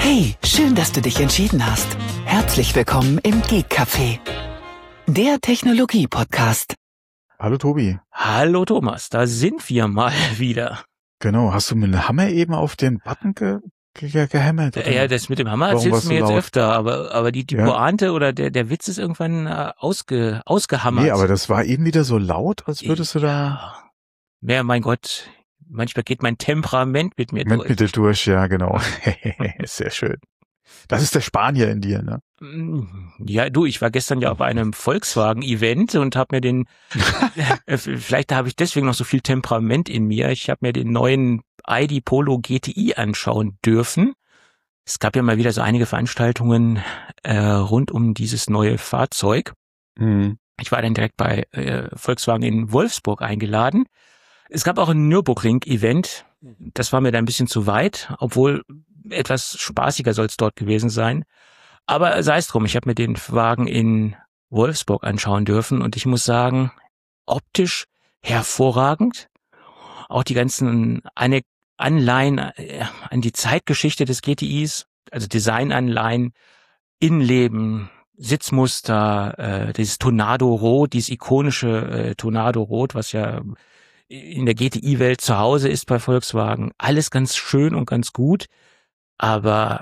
Hey, schön, dass du dich entschieden hast. Herzlich willkommen im Geek Café, der Technologie-Podcast. Hallo Tobi. Hallo Thomas, da sind wir mal wieder. Genau, hast du mit dem Hammer eben auf den Button gehämmert? Oder? Ja, das mit dem Hammer Warum erzählst warst du mir du jetzt laut? öfter, aber die Ja. Pointe oder der Witz ist irgendwann ausgehammert. Nee, aber das war eben wieder so laut, als würdest du da Ja, mein Gott, manchmal geht mein Temperament mit mir durch. mit dir durch. Ja, genau. Sehr schön. Das ist der Spanier in dir, ne? Ja, du, ich war gestern ja auf einem Volkswagen-Event und habe mir vielleicht habe ich deswegen noch so viel Temperament in mir. Ich habe mir den neuen ID Polo GTI anschauen dürfen. Es gab ja mal wieder so einige Veranstaltungen rund um dieses neue Fahrzeug. Mhm. Ich war dann direkt bei Volkswagen in Wolfsburg eingeladen. Es gab auch ein Nürburgring-Event. Das war mir da ein bisschen zu weit, obwohl etwas spaßiger soll es dort gewesen sein. Aber sei es drum, ich habe mir den Wagen in Wolfsburg anschauen dürfen und ich muss sagen, optisch hervorragend. Auch die ganzen Anleihen an die Zeitgeschichte des GTIs, also Designanleihen, Innenleben, Sitzmuster, dieses Tornado-Rot, dieses ikonische Tornado-Rot, was ja in der GTI-Welt zu Hause ist bei Volkswagen. Alles ganz schön und ganz gut, aber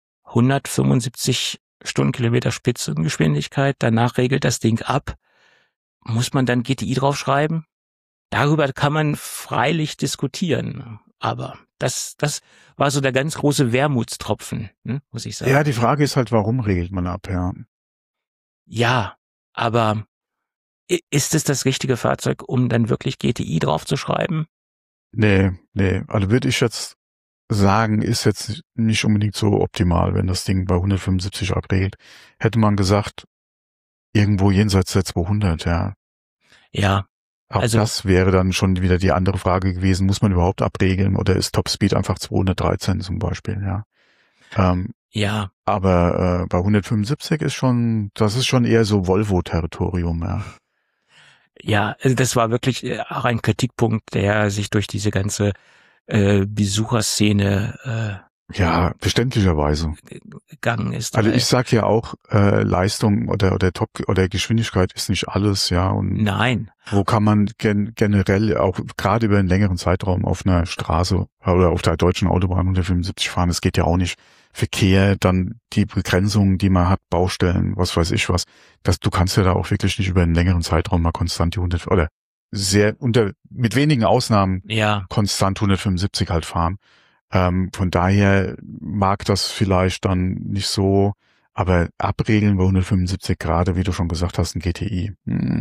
175 Stundenkilometer Spitzengeschwindigkeit, danach regelt das Ding ab. Muss man dann GTI draufschreiben? Darüber kann man freilich diskutieren, aber das war so der ganz große Wermutstropfen, muss ich sagen. Ja, die Frage ist halt, warum regelt man ab, ja. Ja, aber ist es das richtige Fahrzeug, um dann wirklich GTI draufzuschreiben? Nee. Also würde ich jetzt sagen, ist jetzt nicht unbedingt so optimal, wenn das Ding bei 175 abregelt. Hätte man gesagt, irgendwo jenseits der 200, ja. Ja. Auch Also, das wäre dann schon wieder die andere Frage gewesen, muss man überhaupt abregeln oder ist Topspeed einfach 213 zum Beispiel, ja. ja. Aber bei 175 das ist schon eher so Volvo-Territorium, ja. Ja, also das war wirklich auch ein Kritikpunkt, der sich durch diese ganze Besucherszene Ja, verständlicherweise. gegangen ist. Also ich sag ja auch, Leistung oder Top oder Geschwindigkeit ist nicht alles, ja. Und Nein. wo kann man generell auch gerade über einen längeren Zeitraum auf einer Straße oder auf der deutschen Autobahn 175 fahren? Das geht ja auch nicht. Verkehr, dann die Begrenzungen, die man hat, Baustellen, was weiß ich was. Du kannst ja da auch wirklich nicht über einen längeren Zeitraum mal konstant die 100 oder mit wenigen Ausnahmen Ja. konstant 175 halt fahren. Von daher mag das vielleicht dann nicht so, aber abregeln bei 175 gerade, wie du schon gesagt hast, ein GTI.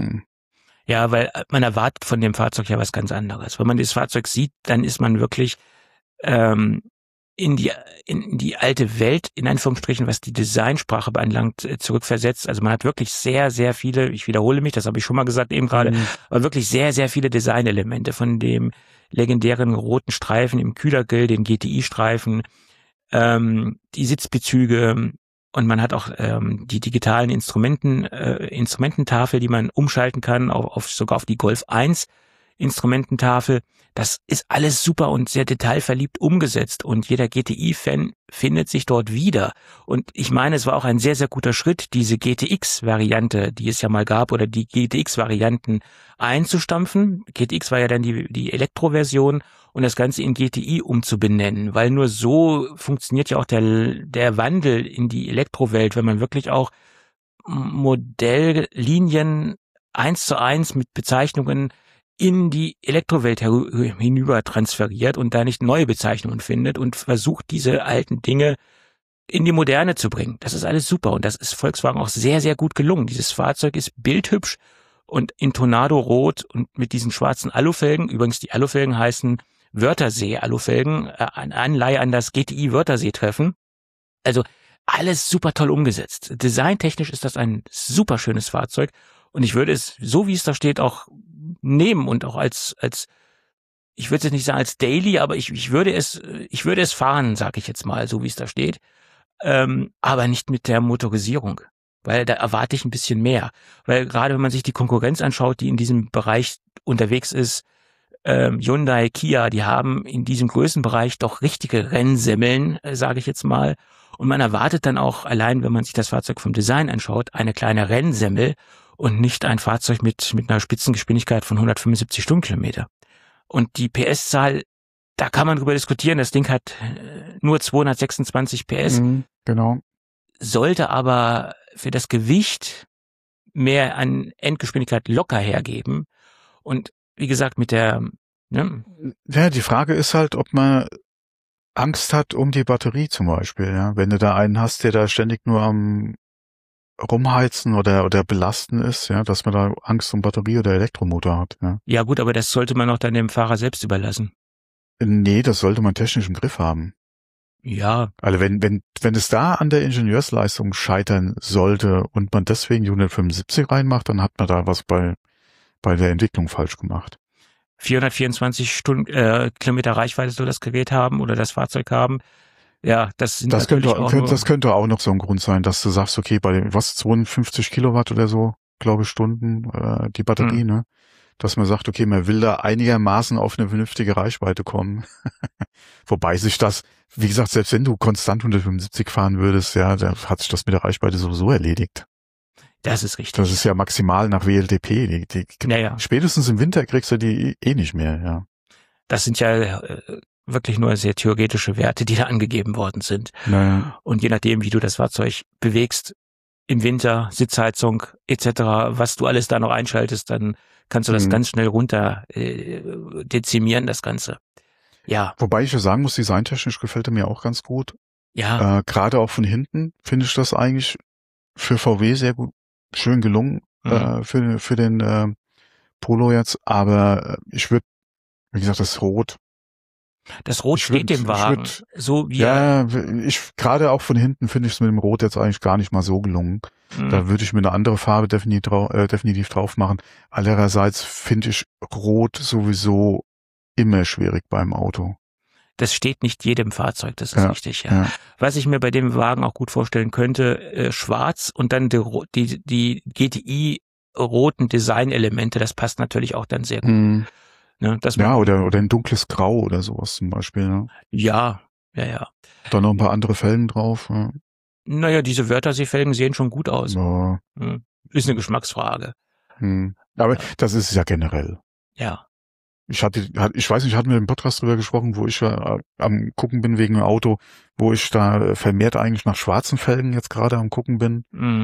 Ja, weil man erwartet von dem Fahrzeug ja was ganz anderes. Wenn man das Fahrzeug sieht, dann ist man wirklich in die alte Welt, in Anführungsstrichen, was die Designsprache beanlangt, zurückversetzt. Also man hat wirklich sehr, sehr viele, ich wiederhole mich, das habe ich schon mal gesagt eben gerade, aber wirklich sehr, sehr viele Designelemente von dem legendären roten Streifen im Kühlergrill, den GTI-Streifen, die Sitzbezüge und man hat auch die digitalen Instrumententafel, die man umschalten kann, sogar auf die Golf 1 Instrumententafel. Das ist alles super und sehr detailverliebt umgesetzt und jeder GTI-Fan findet sich dort wieder. Und ich meine, es war auch ein sehr, sehr guter Schritt, diese GTX-Variante, die es ja mal gab, oder die GTX-Varianten einzustampfen. GTX war ja dann die Elektroversion und das Ganze in GTI umzubenennen, weil nur so funktioniert ja auch der Wandel in die Elektrowelt, wenn man wirklich auch Modelllinien 1:1 mit Bezeichnungen in die Elektrowelt hinüber transferiert und da nicht neue Bezeichnungen findet und versucht, diese alten Dinge in die Moderne zu bringen. Das ist alles super und das ist Volkswagen auch sehr, sehr gut gelungen. Dieses Fahrzeug ist bildhübsch und in Tornado-Rot und mit diesen schwarzen Alufelgen. Übrigens, die Alufelgen heißen Wörthersee-Alufelgen, eine Anleihe an das GTI-Wörthersee-Treffen. Also alles super toll umgesetzt. Designtechnisch ist das ein super schönes Fahrzeug und ich würde es, so wie es da steht, auch nehmen und auch als ich würde es jetzt nicht sagen als Daily, aber ich würde es fahren, sage ich jetzt mal, so wie es da steht, aber nicht mit der Motorisierung, weil da erwarte ich ein bisschen mehr, weil gerade wenn man sich die Konkurrenz anschaut, die in diesem Bereich unterwegs ist, Hyundai, Kia, die haben in diesem Größenbereich doch richtige Rennsemmeln, sage ich jetzt mal. Und man erwartet dann auch, allein wenn man sich das Fahrzeug vom Design anschaut, eine kleine Rennsemmel und nicht ein Fahrzeug mit einer Spitzengeschwindigkeit von 175 Stundenkilometer. Und die PS-Zahl, da kann man drüber diskutieren. Das Ding hat nur 226 PS. Genau. Sollte aber für das Gewicht mehr an Endgeschwindigkeit locker hergeben. Und wie gesagt, mit der... Ne? Ja, die Frage ist halt, ob man Angst hat um die Batterie zum Beispiel. Ja? Wenn du da einen hast, der da ständig nur am Rumheizen oder belasten ist, ja, dass man da Angst um Batterie oder Elektromotor hat. Ja, ja gut, aber das sollte man auch dann dem Fahrer selbst überlassen. Nee, das sollte man technisch im Griff haben. Ja. Also wenn es da an der Ingenieursleistung scheitern sollte und man deswegen die 175 reinmacht, dann hat man da was bei der Entwicklung falsch gemacht. 424 Kilometer Reichweite soll das Gerät haben oder das Fahrzeug haben. Ja, das könnte auch noch so ein Grund sein, dass du sagst, okay, bei dem, 52 Kilowatt oder so, glaube ich, Stunden, die Batterie, ne? Dass man sagt, okay, man will da einigermaßen auf eine vernünftige Reichweite kommen. Wobei sich das, wie gesagt, selbst wenn du konstant 175 fahren würdest, ja, da hat sich das mit der Reichweite sowieso erledigt. Das ist richtig. Das ist ja maximal nach WLTP. Ja. Spätestens im Winter kriegst du die eh nicht mehr, ja. Das sind ja wirklich nur sehr theoretische Werte, die da angegeben worden sind. Naja. Und je nachdem, wie du das Fahrzeug bewegst, im Winter, Sitzheizung etc., was du alles da noch einschaltest, dann kannst du das ganz schnell runter dezimieren, das Ganze. Ja. Wobei ich ja sagen muss, designtechnisch gefällt er mir auch ganz gut. Ja. Gerade auch von hinten finde ich das eigentlich für VW sehr gut, schön gelungen für den Polo jetzt. Aber ich würde, wie gesagt, das Rot. Das Rot steht dem Wagen. So wie gerade auch von hinten finde ich es mit dem Rot jetzt eigentlich gar nicht mal so gelungen. Da würde ich mir eine andere Farbe definitiv drauf machen. Andererseits finde ich Rot sowieso immer schwierig beim Auto. Das steht nicht jedem Fahrzeug, das ist richtig. Ja. Was ich mir bei dem Wagen auch gut vorstellen könnte, schwarz und dann die GTI-roten Designelemente, das passt natürlich auch dann sehr gut. Ne, oder ein dunkles Grau oder sowas zum Beispiel. Ne? Ja. Dann noch ein paar andere Felgen drauf. Ja. Naja, diese Wörthersee-Felgen sehen schon gut aus. Ja. Ist eine Geschmacksfrage. Aber das ist ja generell. Ja. Ich weiß nicht, hatten wir im Podcast drüber gesprochen, wo ich am gucken bin wegen dem Auto, wo ich da vermehrt eigentlich nach schwarzen Felgen jetzt gerade am gucken bin.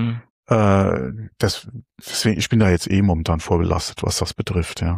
Deswegen, ich bin da jetzt momentan vorbelastet, was das betrifft, ja.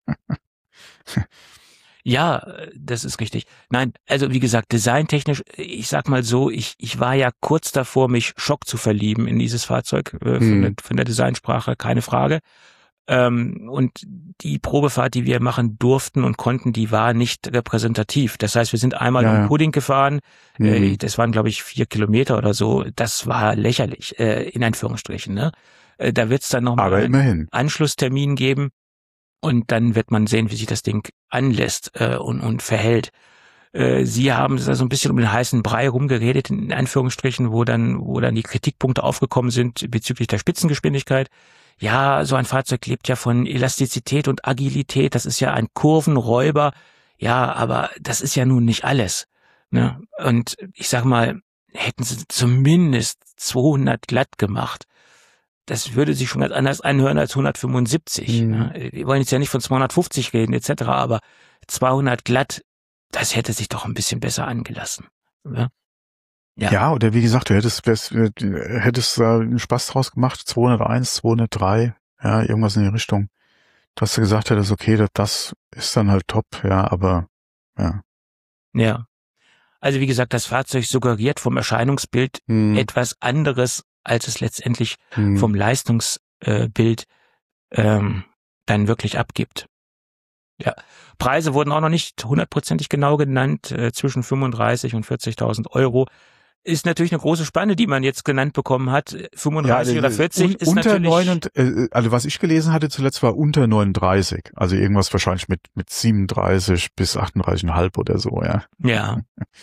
Ja, das ist richtig. Nein, also wie gesagt, designtechnisch, ich sag mal so, ich war ja kurz davor, mich Schock zu verlieben in dieses Fahrzeug von der Designsprache, keine Frage. Und die Probefahrt, die wir machen durften und konnten, die war nicht repräsentativ. Das heißt, wir sind einmal um Pudding gefahren, das waren, glaube ich, 4 Kilometer oder so. Das war lächerlich, in Anführungsstrichen. Ne? Da wird es dann nochmal einen Anschlusstermin geben und dann wird man sehen, wie sich das Ding anlässt und verhält. Sie haben da so ein bisschen um den heißen Brei rumgeredet, in Anführungsstrichen, wo dann die Kritikpunkte aufgekommen sind bezüglich der Spitzengeschwindigkeit. Ja, so ein Fahrzeug lebt ja von Elastizität und Agilität. Das ist ja ein Kurvenräuber. Ja, aber das ist ja nun nicht alles. Ne? Und ich sag mal, hätten sie zumindest 200 glatt gemacht, das würde sich schon ganz anders anhören als 175. Ne? Wir wollen jetzt ja nicht von 250 reden etc., aber 200 glatt, das hätte sich doch ein bisschen besser angelassen. Ne? Ja, oder wie gesagt, du hättest einen Spaß draus gemacht, 201, 203, ja, irgendwas in die Richtung. Dass du gesagt hättest, okay, das ist dann halt top, ja, aber ja. Ja. Also wie gesagt, das Fahrzeug suggeriert vom Erscheinungsbild etwas anderes, als es letztendlich vom Leistungsbild dann wirklich abgibt. Ja, Preise wurden auch noch nicht 100%ig genau genannt, zwischen 35 und 40.000 Euro. Ist natürlich eine große Spanne, die man jetzt genannt bekommen hat. 35 oder 40 ist unter natürlich... also was ich gelesen hatte zuletzt war unter 39. Also irgendwas wahrscheinlich mit 37 bis 38,5 oder so, ja. Ja.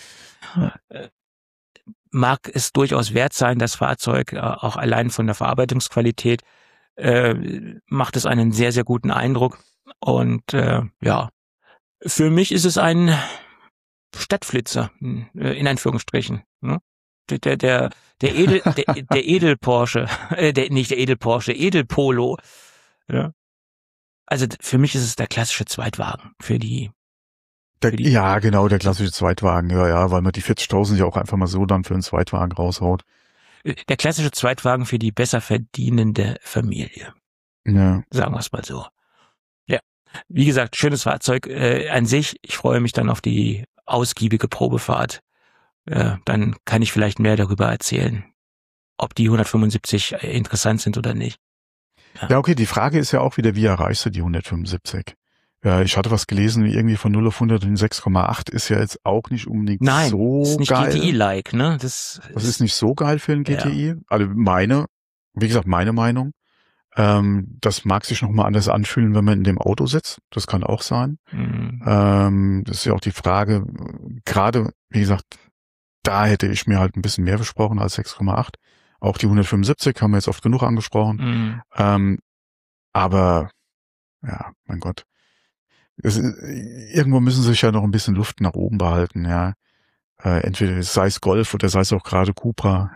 Mag es durchaus wert sein, das Fahrzeug, auch allein von der Verarbeitungsqualität, macht es einen sehr, sehr guten Eindruck. Und Für mich ist es ein Stadtflitzer, in Anführungsstrichen. Ne? Der Edel Porsche, nicht der Edel Porsche, Edel Polo. Ja. Also für mich ist es der klassische Zweitwagen Ja, genau, der klassische Zweitwagen, ja, weil man die 40.000 ja auch einfach mal so dann für einen Zweitwagen raushaut. Der klassische Zweitwagen für die besser verdienende Familie. Ja. Sagen wir es mal so. Ja, wie gesagt, schönes Fahrzeug an sich. Ich freue mich dann auf die ausgiebige Probefahrt. Dann kann ich vielleicht mehr darüber erzählen, ob die 175 interessant sind oder nicht. Ja, okay, die Frage ist ja auch wieder, wie erreichst du die 175? Ich hatte was gelesen, wie irgendwie von 0 auf 100 in 6,8 ist ja jetzt auch nicht unbedingt so geil. Nein, ist nicht GTI-like, ne? Das ist nicht so geil für einen GTI. Ja. Also meine Meinung. Das mag sich nochmal anders anfühlen, wenn man in dem Auto sitzt. Das kann auch sein. Mhm. Das ist ja auch die Frage, gerade, wie gesagt, da hätte ich mir halt ein bisschen mehr versprochen als 6,8. Auch die 175 haben wir jetzt oft genug angesprochen. Aber, ja, mein Gott. Irgendwo müssen sie sich ja noch ein bisschen Luft nach oben behalten, ja. Entweder sei es Golf oder sei es auch gerade Cupra,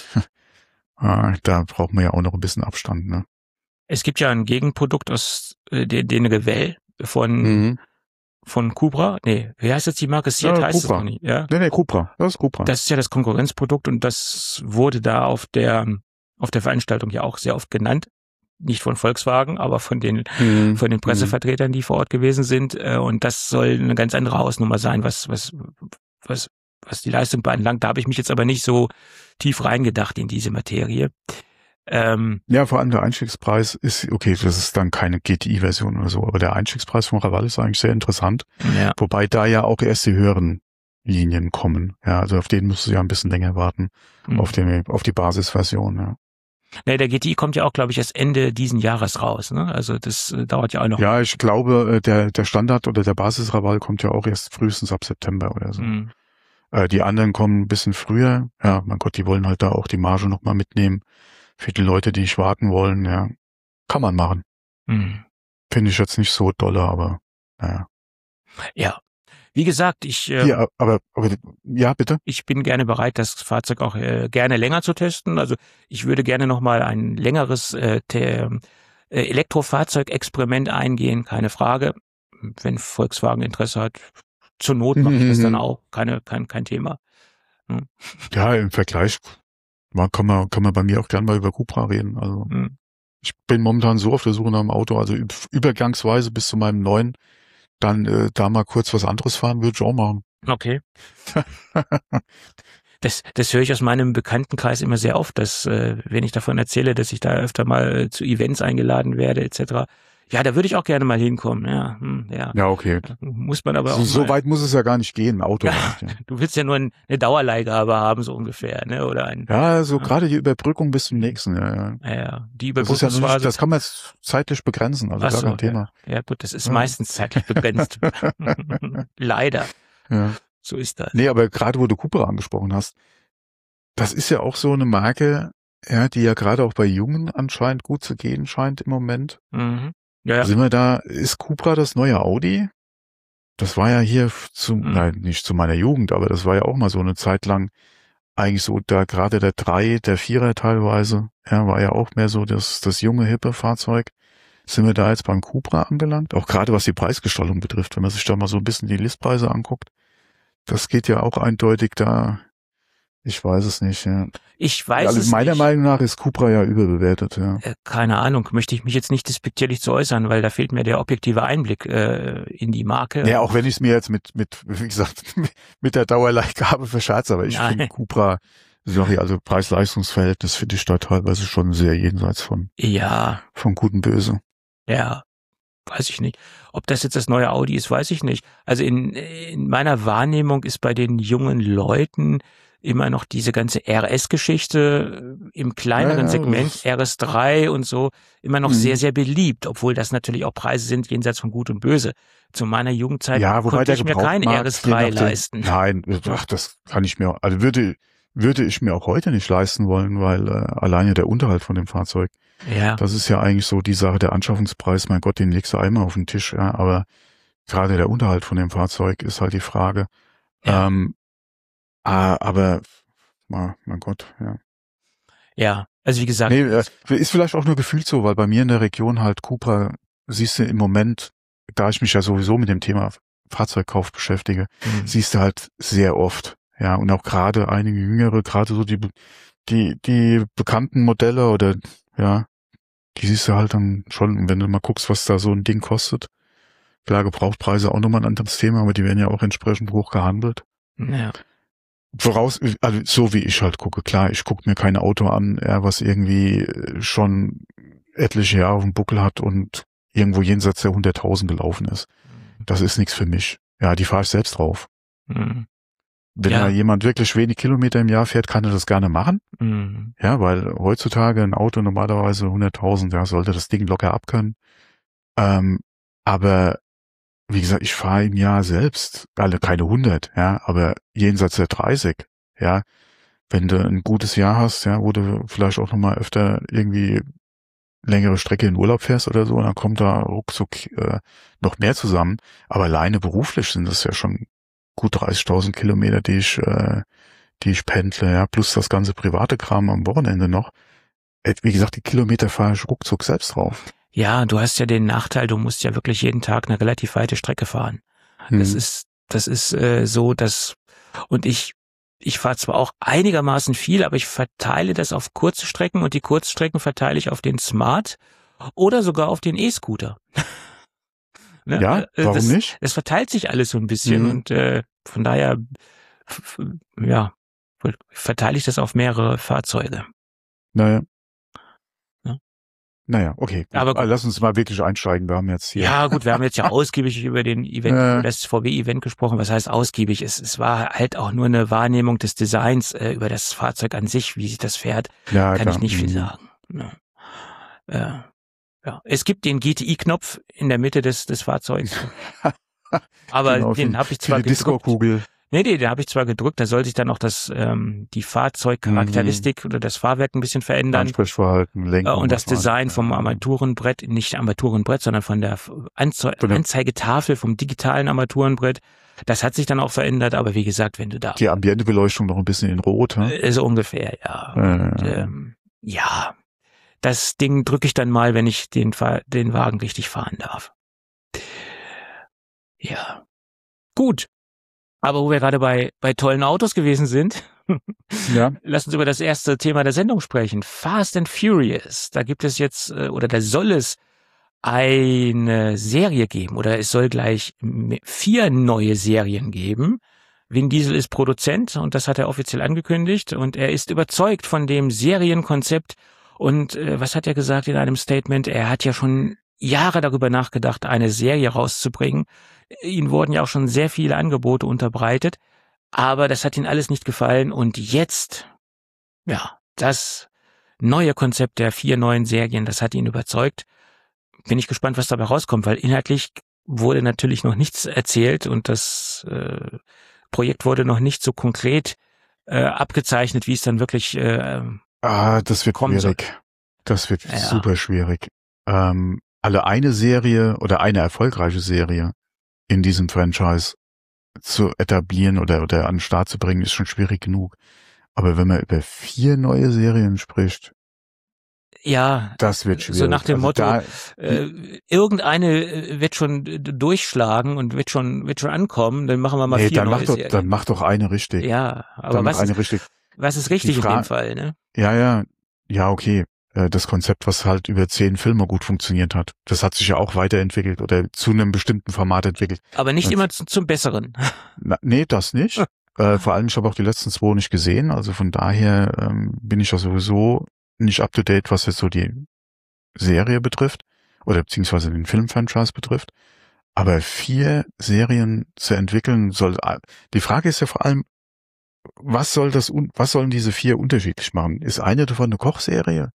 ja. Da braucht man ja auch noch ein bisschen Abstand, ne. Es gibt ja ein Gegenprodukt aus den Revell von Cupra. Nee, wie heißt jetzt die Marke? Seat heißt es noch nicht. Ja? Nee, Cupra. Das ist Cupra. Das ist ja das Konkurrenzprodukt und das wurde da auf der Veranstaltung ja auch sehr oft genannt. Nicht von Volkswagen, aber von den Pressevertretern, die vor Ort gewesen sind. Und das soll eine ganz andere Hausnummer sein, was die Leistung beanlangt. Da habe ich mich jetzt aber nicht so tief reingedacht in diese Materie. Ja, vor allem der Einstiegspreis ist, okay, das ist dann keine GTI-Version oder so, aber der Einstiegspreis von Raval ist eigentlich sehr interessant. Ja. Wobei da ja auch erst die höheren Linien kommen. Ja, also auf den musst du ja ein bisschen länger warten, auf die Basisversion, ja. Nee, der GTI kommt ja auch, glaube ich, erst Ende diesen Jahres raus, ne? Also das dauert ja auch noch. Ja, ich glaube, der Standard oder der Basis-Raval kommt ja auch erst frühestens ab September oder so. Die anderen kommen ein bisschen früher. Ja, mein Gott, die wollen halt da auch die Marge nochmal mitnehmen. Für die Leute, die nicht warten wollen, ja. Kann man machen. Finde ich jetzt nicht so dolle, aber naja. Ja. Wie gesagt, ja, aber ja, bitte. Ich bin gerne bereit, das Fahrzeug auch gerne länger zu testen. Also ich würde gerne nochmal ein längeres Elektrofahrzeug-Experiment eingehen, keine Frage. Wenn Volkswagen Interesse hat, zur Not mache ich das dann auch, kein Thema. Ja, im Vergleich kann man bei mir auch gerne mal über Cupra reden. Also ich bin momentan so auf der Suche nach einem Auto, also übergangsweise bis zu meinem neuen, dann da mal kurz was anderes fahren, würde ich auch machen. Okay. Das höre ich aus meinem Bekanntenkreis immer sehr oft, dass wenn ich davon erzähle, dass ich da öfter mal zu Events eingeladen werde etc. Ja, da würde ich auch gerne mal hinkommen. Ja. Ja, okay. Muss man aber auch so weit muss es ja gar nicht gehen, Auto. Ja, du willst ja nur eine Dauerleihgabe haben, so ungefähr, ne? Oder gerade die Überbrückung bis zum nächsten. Ja. Die Überbrückungsphase. Das, das kann man jetzt zeitlich begrenzen, also gar kein Thema. Ja, gut, das ist meistens zeitlich begrenzt. Leider. Ja. So ist das. Nee, aber gerade wo du Cupra angesprochen hast, das ist ja auch so eine Marke, ja, die ja gerade auch bei Jungen anscheinend gut zu gehen scheint im Moment. Ja. Sind wir da, ist Cupra das neue Audi? Das war ja hier nein, nicht zu meiner Jugend, aber das war ja auch mal so eine Zeit lang eigentlich so, da gerade der 3, der 4er teilweise, ja, war ja auch mehr so das junge, hippe Fahrzeug. Sind wir da jetzt beim Cupra angelangt? Auch gerade was die Preisgestaltung betrifft, wenn man sich da mal so ein bisschen die Listpreise anguckt. Das geht ja auch eindeutig da. Ich weiß es nicht, ja. Ich weiß es nicht. Meiner Meinung nach ist Cupra ja überbewertet, ja. Keine Ahnung, möchte ich mich jetzt nicht despektierlich zu äußern, weil da fehlt mir der objektive Einblick in die Marke. Ja, auch wenn ich es mir jetzt wie gesagt, mit der Dauerleihgabe verscherze, aber ich finde Cupra, also Preis-Leistungs-Verhältnis finde ich da teilweise schon sehr jenseits von Gut und Böse. Ja, weiß ich nicht. Ob das jetzt das neue Audi ist, weiß ich nicht. Also in meiner Wahrnehmung ist bei den jungen Leuten immer noch diese ganze RS-Geschichte im kleineren Segment, RS3 und so, immer noch sehr, sehr beliebt, obwohl das natürlich auch Preise sind jenseits von Gut und Böse. Zu meiner Jugendzeit konnte ich mir kein RS3 leisten. Nein, das kann ich mir, also würde ich mir auch heute nicht leisten wollen, weil alleine der Unterhalt von dem Fahrzeug, das ist ja eigentlich so die Sache, der Anschaffungspreis, mein Gott, den legst du einmal auf den Tisch, ja, aber gerade der Unterhalt von dem Fahrzeug ist halt die Frage. Ja. Aber, mein Gott, ja. Ja, also wie gesagt. Nee, ist vielleicht auch nur gefühlt so, weil bei mir in der Region halt Cupra, siehst du im Moment, da ich mich ja sowieso mit dem Thema Fahrzeugkauf beschäftige, siehst du halt sehr oft. Ja, und auch gerade einige Jüngere, gerade so die bekannten Modelle oder, ja, die siehst du halt dann schon. Und wenn du mal guckst, was da so ein Ding kostet, klar, Gebrauchtpreise auch nochmal ein anderes Thema, aber die werden ja auch entsprechend hoch gehandelt. Ja. Also so wie ich halt gucke, klar, ich gucke mir kein Auto an, was irgendwie schon etliche Jahre auf dem Buckel hat und irgendwo jenseits der 100.000 gelaufen ist. Das ist nichts für mich. Ja, die fahre ich selbst drauf. Mhm. Wenn da jemand wirklich wenig Kilometer im Jahr fährt, kann er das gerne machen. Mhm. Ja, weil heutzutage ein Auto normalerweise 100.000, ja, sollte das Ding locker abkönnen. Aber wie gesagt, ich fahre im Jahr selbst, alle keine 100, ja, aber jenseits der 30, ja. Wenn du ein gutes Jahr hast, ja, wo du vielleicht auch nochmal öfter irgendwie längere Strecke in Urlaub fährst oder so, dann kommt da ruckzuck noch mehr zusammen. Aber alleine beruflich sind das ja schon gut 30.000 Kilometer, die ich pendle, ja, plus das ganze private Kram am Wochenende noch. Wie gesagt, die Kilometer fahre ich ruckzuck selbst drauf. Ja, du hast ja den Nachteil, du musst ja wirklich jeden Tag eine relativ weite Strecke fahren. Das ist so, dass, und ich fahre zwar auch einigermaßen viel, aber ich verteile das auf kurze Strecken und die Kurzstrecken verteile ich auf den Smart oder sogar auf den E-Scooter. Ne? Ja, warum nicht? Es verteilt sich alles so ein bisschen und von daher, ja, verteile ich das auf mehrere Fahrzeuge. Naja. Ja. Naja, okay. Gut. Aber lass uns mal wirklich einsteigen. Wir haben jetzt hier. Ja, gut, wir haben jetzt ja ausgiebig über den Event, das VW-Event gesprochen. Was heißt ausgiebig? Es war halt auch nur eine Wahrnehmung des Designs über das Fahrzeug an sich, wie sich das fährt. Ja, kann ich nicht viel sagen. Ja. Ja. Es gibt den GTI-Knopf in der Mitte des Fahrzeugs. Aber genau, den habe ich zwar gedrückt. Disco-Kugel. Nee, den habe ich zwar gedrückt, da soll sich dann auch die Fahrzeugcharakteristik oder das Fahrwerk ein bisschen verändern. Ansprechverhalten, Lenkung. Und das Design vom Armaturenbrett, nicht Armaturenbrett, sondern von der Anzeigetafel vom digitalen Armaturenbrett. Das hat sich dann auch verändert, aber wie gesagt, wenn du da... Die Ambientebeleuchtung noch ein bisschen in Rot, so ungefähr, ja. Und, ja, das Ding drücke ich dann mal, wenn ich den Wagen richtig fahren darf. Ja. Gut. Aber wo wir gerade bei tollen Autos gewesen sind, lass uns über das erste Thema der Sendung sprechen. Fast and Furious. Da gibt es jetzt, oder da soll es eine Serie geben, oder es soll gleich 4 neue Serien geben. Vin Diesel ist Produzent und das hat er offiziell angekündigt und er ist überzeugt von dem Serienkonzept. Und was hat er gesagt in einem Statement? Er hat ja schon Jahre darüber nachgedacht, eine Serie rauszubringen. Ihnen wurden ja auch schon sehr viele Angebote unterbreitet, aber das hat ihnen alles nicht gefallen. Und jetzt, ja, das neue Konzept der 4 neuen Serien, das hat ihn überzeugt. Bin ich gespannt, was dabei rauskommt, weil inhaltlich wurde natürlich noch nichts erzählt und das Projekt wurde noch nicht so konkret abgezeichnet, wie es dann wirklich das wird schwierig. Das wird super schwierig. Alle eine Serie oder eine erfolgreiche Serie in diesem Franchise zu etablieren oder an den Start zu bringen, ist schon schwierig genug. Aber wenn man über 4 neue Serien spricht, ja, das wird schwierig. So nach dem Motto, irgendeine wird schon durchschlagen und wird schon ankommen, dann machen wir mal 4 neue Serien. Dann mach doch eine richtig. Ja, aber was ist richtig in dem Fall, ne? Ja, okay. Das Konzept, was halt über 10 Filme gut funktioniert hat, das hat sich ja auch weiterentwickelt oder zu einem bestimmten Format entwickelt. Aber nicht immer zum Besseren. Nee, das nicht. Vor allem, ich habe auch die letzten 2 nicht gesehen, also von daher bin ich ja sowieso nicht up to date, was jetzt so die Serie betrifft oder beziehungsweise den Filmfranchise betrifft. Aber 4 Serien zu entwickeln die Frage ist ja vor allem, was sollen diese 4 unterschiedlich machen? Ist eine davon eine Kochserie?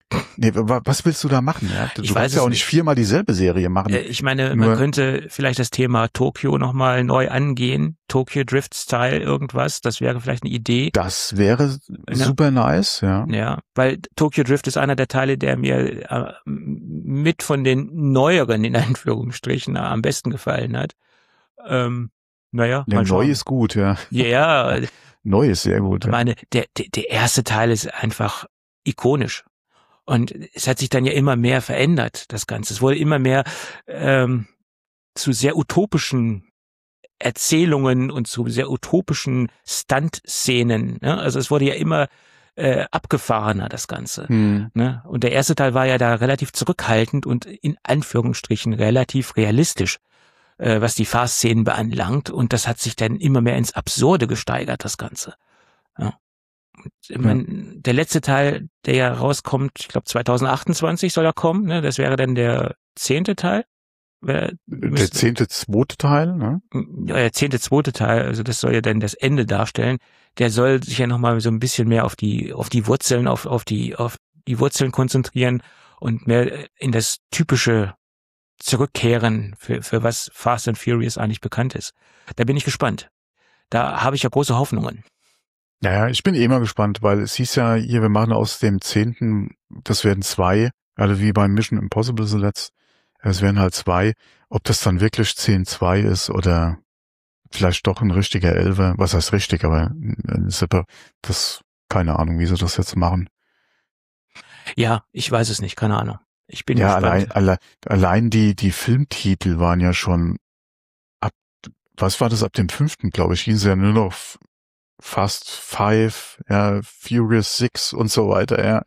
Nee, was willst du da machen? Ja? Du kannst ja auch nicht viermal dieselbe Serie machen. Ich meine, man könnte vielleicht das Thema Tokio nochmal neu angehen. Tokyo Drift Style irgendwas. Das wäre vielleicht eine Idee. Das wäre super nice, ja. Ja, weil Tokyo Drift ist einer der Teile, der mir mit von den neueren, in Anführungsstrichen, am besten gefallen hat. Naja, mal schauen. Neu ist gut, ja. Ja. Neu ist sehr gut. Ich meine, der erste Teil ist einfach ikonisch. Und es hat sich dann ja immer mehr verändert, das Ganze. Es wurde immer mehr zu sehr utopischen Erzählungen und zu sehr utopischen Stunt-Szenen. Ne? Also es wurde ja immer abgefahrener, das Ganze. Ne? Und der erste Teil war ja da relativ zurückhaltend und in Anführungsstrichen relativ realistisch, was die Fahrszenen beanlangt. Und das hat sich dann immer mehr ins Absurde gesteigert, das Ganze. Ja. Der letzte Teil, der ja rauskommt, ich glaube 2028 soll er kommen, ne? Das wäre dann der 10. Teil. Der 10.2. Teil, ne? Ja, der 10.2. Teil, also das soll ja dann das Ende darstellen. Der soll sich ja nochmal so ein bisschen mehr auf die Wurzeln, auf die Wurzeln konzentrieren und mehr in das typische Zurückkehren, für was Fast and Furious eigentlich bekannt ist. Da bin ich gespannt. Da habe ich ja große Hoffnungen. Naja, ich bin mal gespannt, weil es hieß ja hier, wir machen aus dem 10., das werden 2, also wie beim Mission Impossible zuletzt, es werden halt 2, ob das dann wirklich 10.2 ist oder vielleicht doch ein richtiger 11er, was heißt richtig, aber ein Zipper, keine Ahnung, wie sie das jetzt machen. Ja, ich weiß es nicht, keine Ahnung. Ich bin gespannt. Allein die Filmtitel waren ja schon was war das, ab dem 5., glaube ich, hieß ja nur noch Fast 5, ja, Furious 6 und so weiter, ja.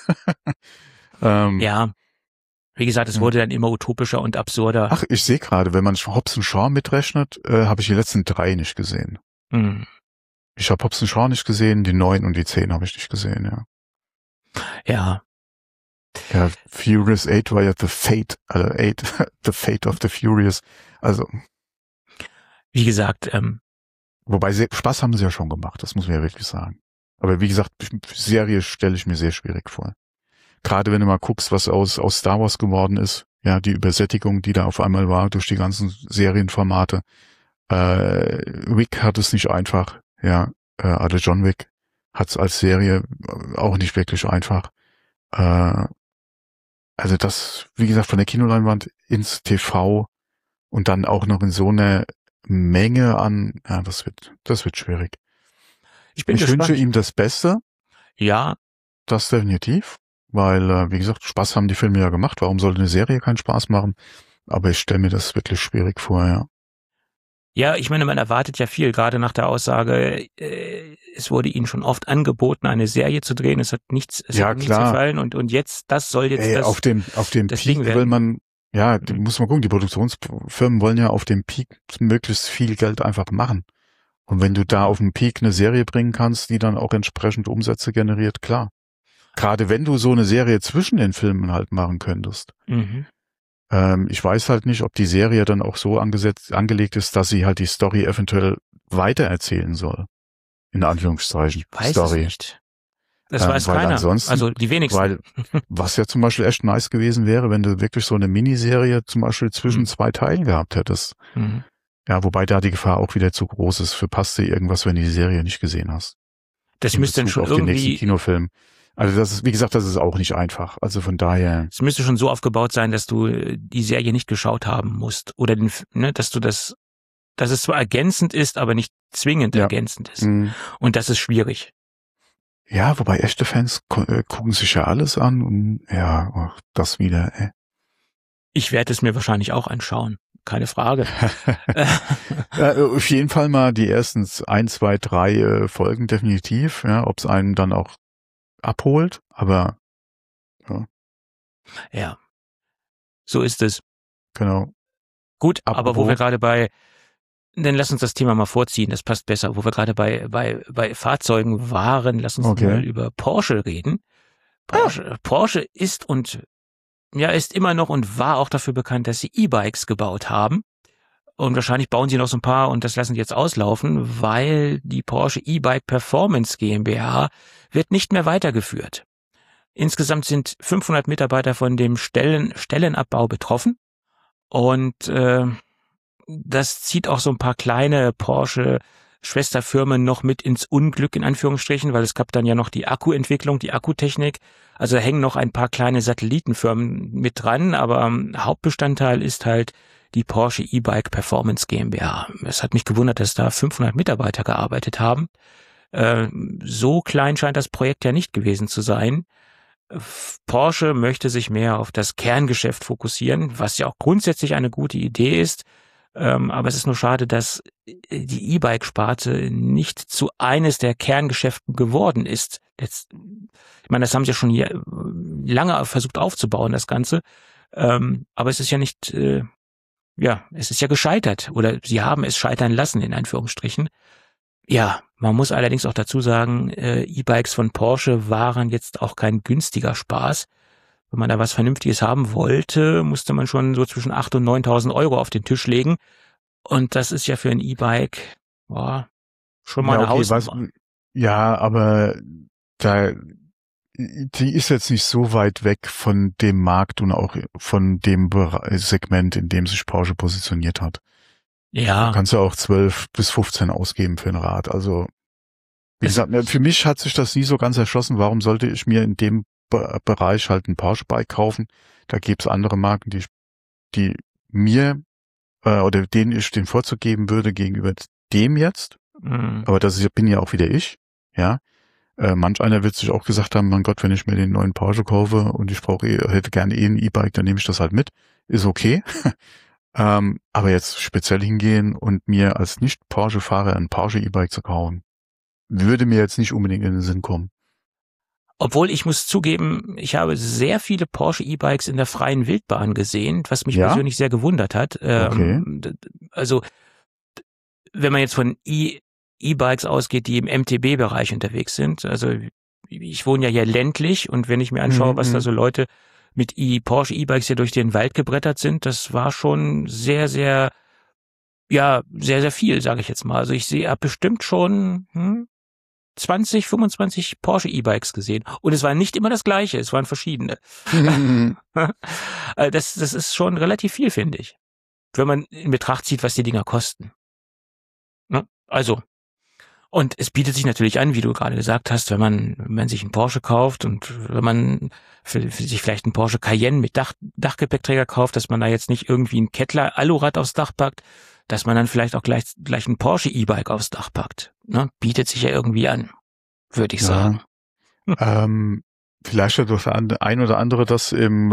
Ja, wie gesagt, es wurde dann immer utopischer und absurder. Ach, ich sehe gerade, wenn man Hobbs & Shaw mitrechnet, habe ich die letzten 3 nicht gesehen. Ich habe Hobbs & Shaw nicht gesehen, die 9 und die 10 habe ich nicht gesehen, ja. Ja. Ja, Furious 8 war ja the fate of the Furious. Also. Wie gesagt, wobei Spaß haben sie ja schon gemacht, das muss man ja wirklich sagen. Aber wie gesagt, Serie stelle ich mir sehr schwierig vor. Gerade wenn du mal guckst, was aus Star Wars geworden ist, ja, die Übersättigung, die da auf einmal war durch die ganzen Serienformate. Wick hat es nicht einfach, ja, also John Wick hat es als Serie auch nicht wirklich einfach. Also das, wie gesagt, von der Kinoleinwand ins TV und dann auch noch in so einer Menge an, ja, das wird schwierig. Ich wünsche ihm das Beste. Ja. Das definitiv, weil, wie gesagt, Spaß haben die Filme ja gemacht. Warum sollte eine Serie keinen Spaß machen? Aber ich stelle mir das wirklich schwierig vor, ja. Ja, ich meine, man erwartet ja viel, gerade nach der Aussage, es wurde ihnen schon oft angeboten, eine Serie zu drehen, es hat nichts gefallen und jetzt, das soll jetzt das auf dem Peak will man, ja, muss man gucken, die Produktionsfirmen wollen ja auf dem Peak möglichst viel Geld einfach machen. Und wenn du da auf dem Peak eine Serie bringen kannst, die dann auch entsprechend Umsätze generiert, klar. Gerade wenn du so eine Serie zwischen den Filmen halt machen könntest. Ich weiß halt nicht, ob die Serie dann auch so angelegt ist, dass sie halt die Story eventuell weitererzählen soll. In Anführungszeichen. Ich weiß es nicht. Das weiß keiner. Also die wenigsten. Weil, was ja zum Beispiel echt nice gewesen wäre, wenn du wirklich so eine Miniserie zum Beispiel zwischen 2 Teilen gehabt hättest. Ja, wobei da die Gefahr auch wieder zu groß ist. Verpasst du irgendwas, wenn du die Serie nicht gesehen hast. Das müsste dann schon auf irgendwie... den nächsten Kinofilm. Also das ist, wie gesagt, das ist auch nicht einfach. Also von daher. Es müsste schon so aufgebaut sein, dass du die Serie nicht geschaut haben musst. Oder dass es zwar ergänzend ist, aber nicht zwingend ergänzend ist. Und das ist schwierig. Ja, wobei echte Fans gucken sich ja alles an und ja, das wieder, ey. Ich werde es mir wahrscheinlich auch anschauen. Keine Frage. Auf jeden Fall mal die ersten 1, 2, 3 Folgen definitiv, ja, ob es einen dann auch abholt, aber ja. Ja, so ist es. Genau. Gut, aber wo wir gerade dann lass uns das Thema mal vorziehen, das passt besser. Wo wir gerade bei Fahrzeugen waren, lass uns mal über Porsche reden. Porsche ist immer noch und war auch dafür bekannt, dass sie E-Bikes gebaut haben. Und wahrscheinlich bauen sie noch so ein paar und das lassen sie jetzt auslaufen, weil die Porsche E-Bike Performance GmbH wird nicht mehr weitergeführt. Insgesamt sind 500 Mitarbeiter von dem Stellenabbau betroffen. Und das zieht auch so ein paar kleine Porsche-Schwesterfirmen noch mit ins Unglück, in Anführungsstrichen, weil es gab dann ja noch die Akkuentwicklung, die Akkutechnik. Also da hängen noch ein paar kleine Satellitenfirmen mit dran, aber Hauptbestandteil ist halt die Porsche E-Bike Performance GmbH. Es hat mich gewundert, dass da 500 Mitarbeiter gearbeitet haben. So klein scheint das Projekt ja nicht gewesen zu sein. Porsche möchte sich mehr auf das Kerngeschäft fokussieren, was ja auch grundsätzlich eine gute Idee ist. Aber es ist nur schade, dass die E-Bike-Sparte nicht zu eines der Kerngeschäften geworden ist. Ich meine, das haben sie ja schon hier lange versucht aufzubauen, das Ganze. Aber es ist ja nicht, es ist ja gescheitert. Oder sie haben es scheitern lassen, in Anführungsstrichen. Ja, man muss allerdings auch dazu sagen, E-Bikes von Porsche waren jetzt auch kein günstiger Spaß. Wenn man da was Vernünftiges haben wollte, musste man schon so zwischen 8.000 und 9.000 Euro auf den Tisch legen. Und das ist ja für ein E-Bike schon mal eine Hausnummer. Ja, aber die ist jetzt nicht so weit weg von dem Markt und auch von dem Segment, in dem sich Porsche positioniert hat. Ja. Da kannst du auch 12 bis 15 ausgeben für ein Rad. Also, wie gesagt, für mich hat sich das nie so ganz erschlossen. Warum sollte ich mir in dem Bereich halt ein Porsche-Bike kaufen? Da gibt's andere Marken, die mir oder denen ich den Vorzug geben würde gegenüber dem jetzt. Mhm. Aber bin ja auch wieder ich. Ja. Manch einer wird sich auch gesagt haben, mein Gott, wenn ich mir den neuen Porsche kaufe und ich hätte gerne ein E-Bike, dann nehme ich das halt mit. Ist okay. Aber jetzt speziell hingehen und mir als Nicht-Porsche-Fahrer ein Porsche E-Bike zu kaufen, würde mir jetzt nicht unbedingt in den Sinn kommen. Obwohl, ich muss zugeben, ich habe sehr viele Porsche E-Bikes in der freien Wildbahn gesehen, was mich persönlich sehr gewundert hat. Okay. Also, wenn man jetzt von E-Bikes ausgeht, die im MTB-Bereich unterwegs sind, also ich wohne ja hier ländlich und wenn ich mir anschaue, was da so Leute mit Porsche E-Bikes hier durch den Wald gebrettert sind, das war schon sehr, sehr viel, sage ich jetzt mal. Also ich sehe bestimmt schon 20, 25 Porsche E-Bikes gesehen. Und es war nicht immer das Gleiche, es waren verschiedene. Das ist schon relativ viel, finde ich. Wenn man in Betracht zieht, was die Dinger kosten. Ne? Also, und es bietet sich natürlich an, wie du gerade gesagt hast, wenn man sich einen Porsche kauft und wenn man für sich vielleicht einen Porsche Cayenne mit Dachgepäckträger kauft, dass man da jetzt nicht irgendwie ein Kettler Allurad aufs Dach packt, dass man dann vielleicht auch gleich ein Porsche E-Bike aufs Dach packt. Ne? Bietet sich ja irgendwie an, würde ich sagen. Vielleicht hat doch ein oder andere das im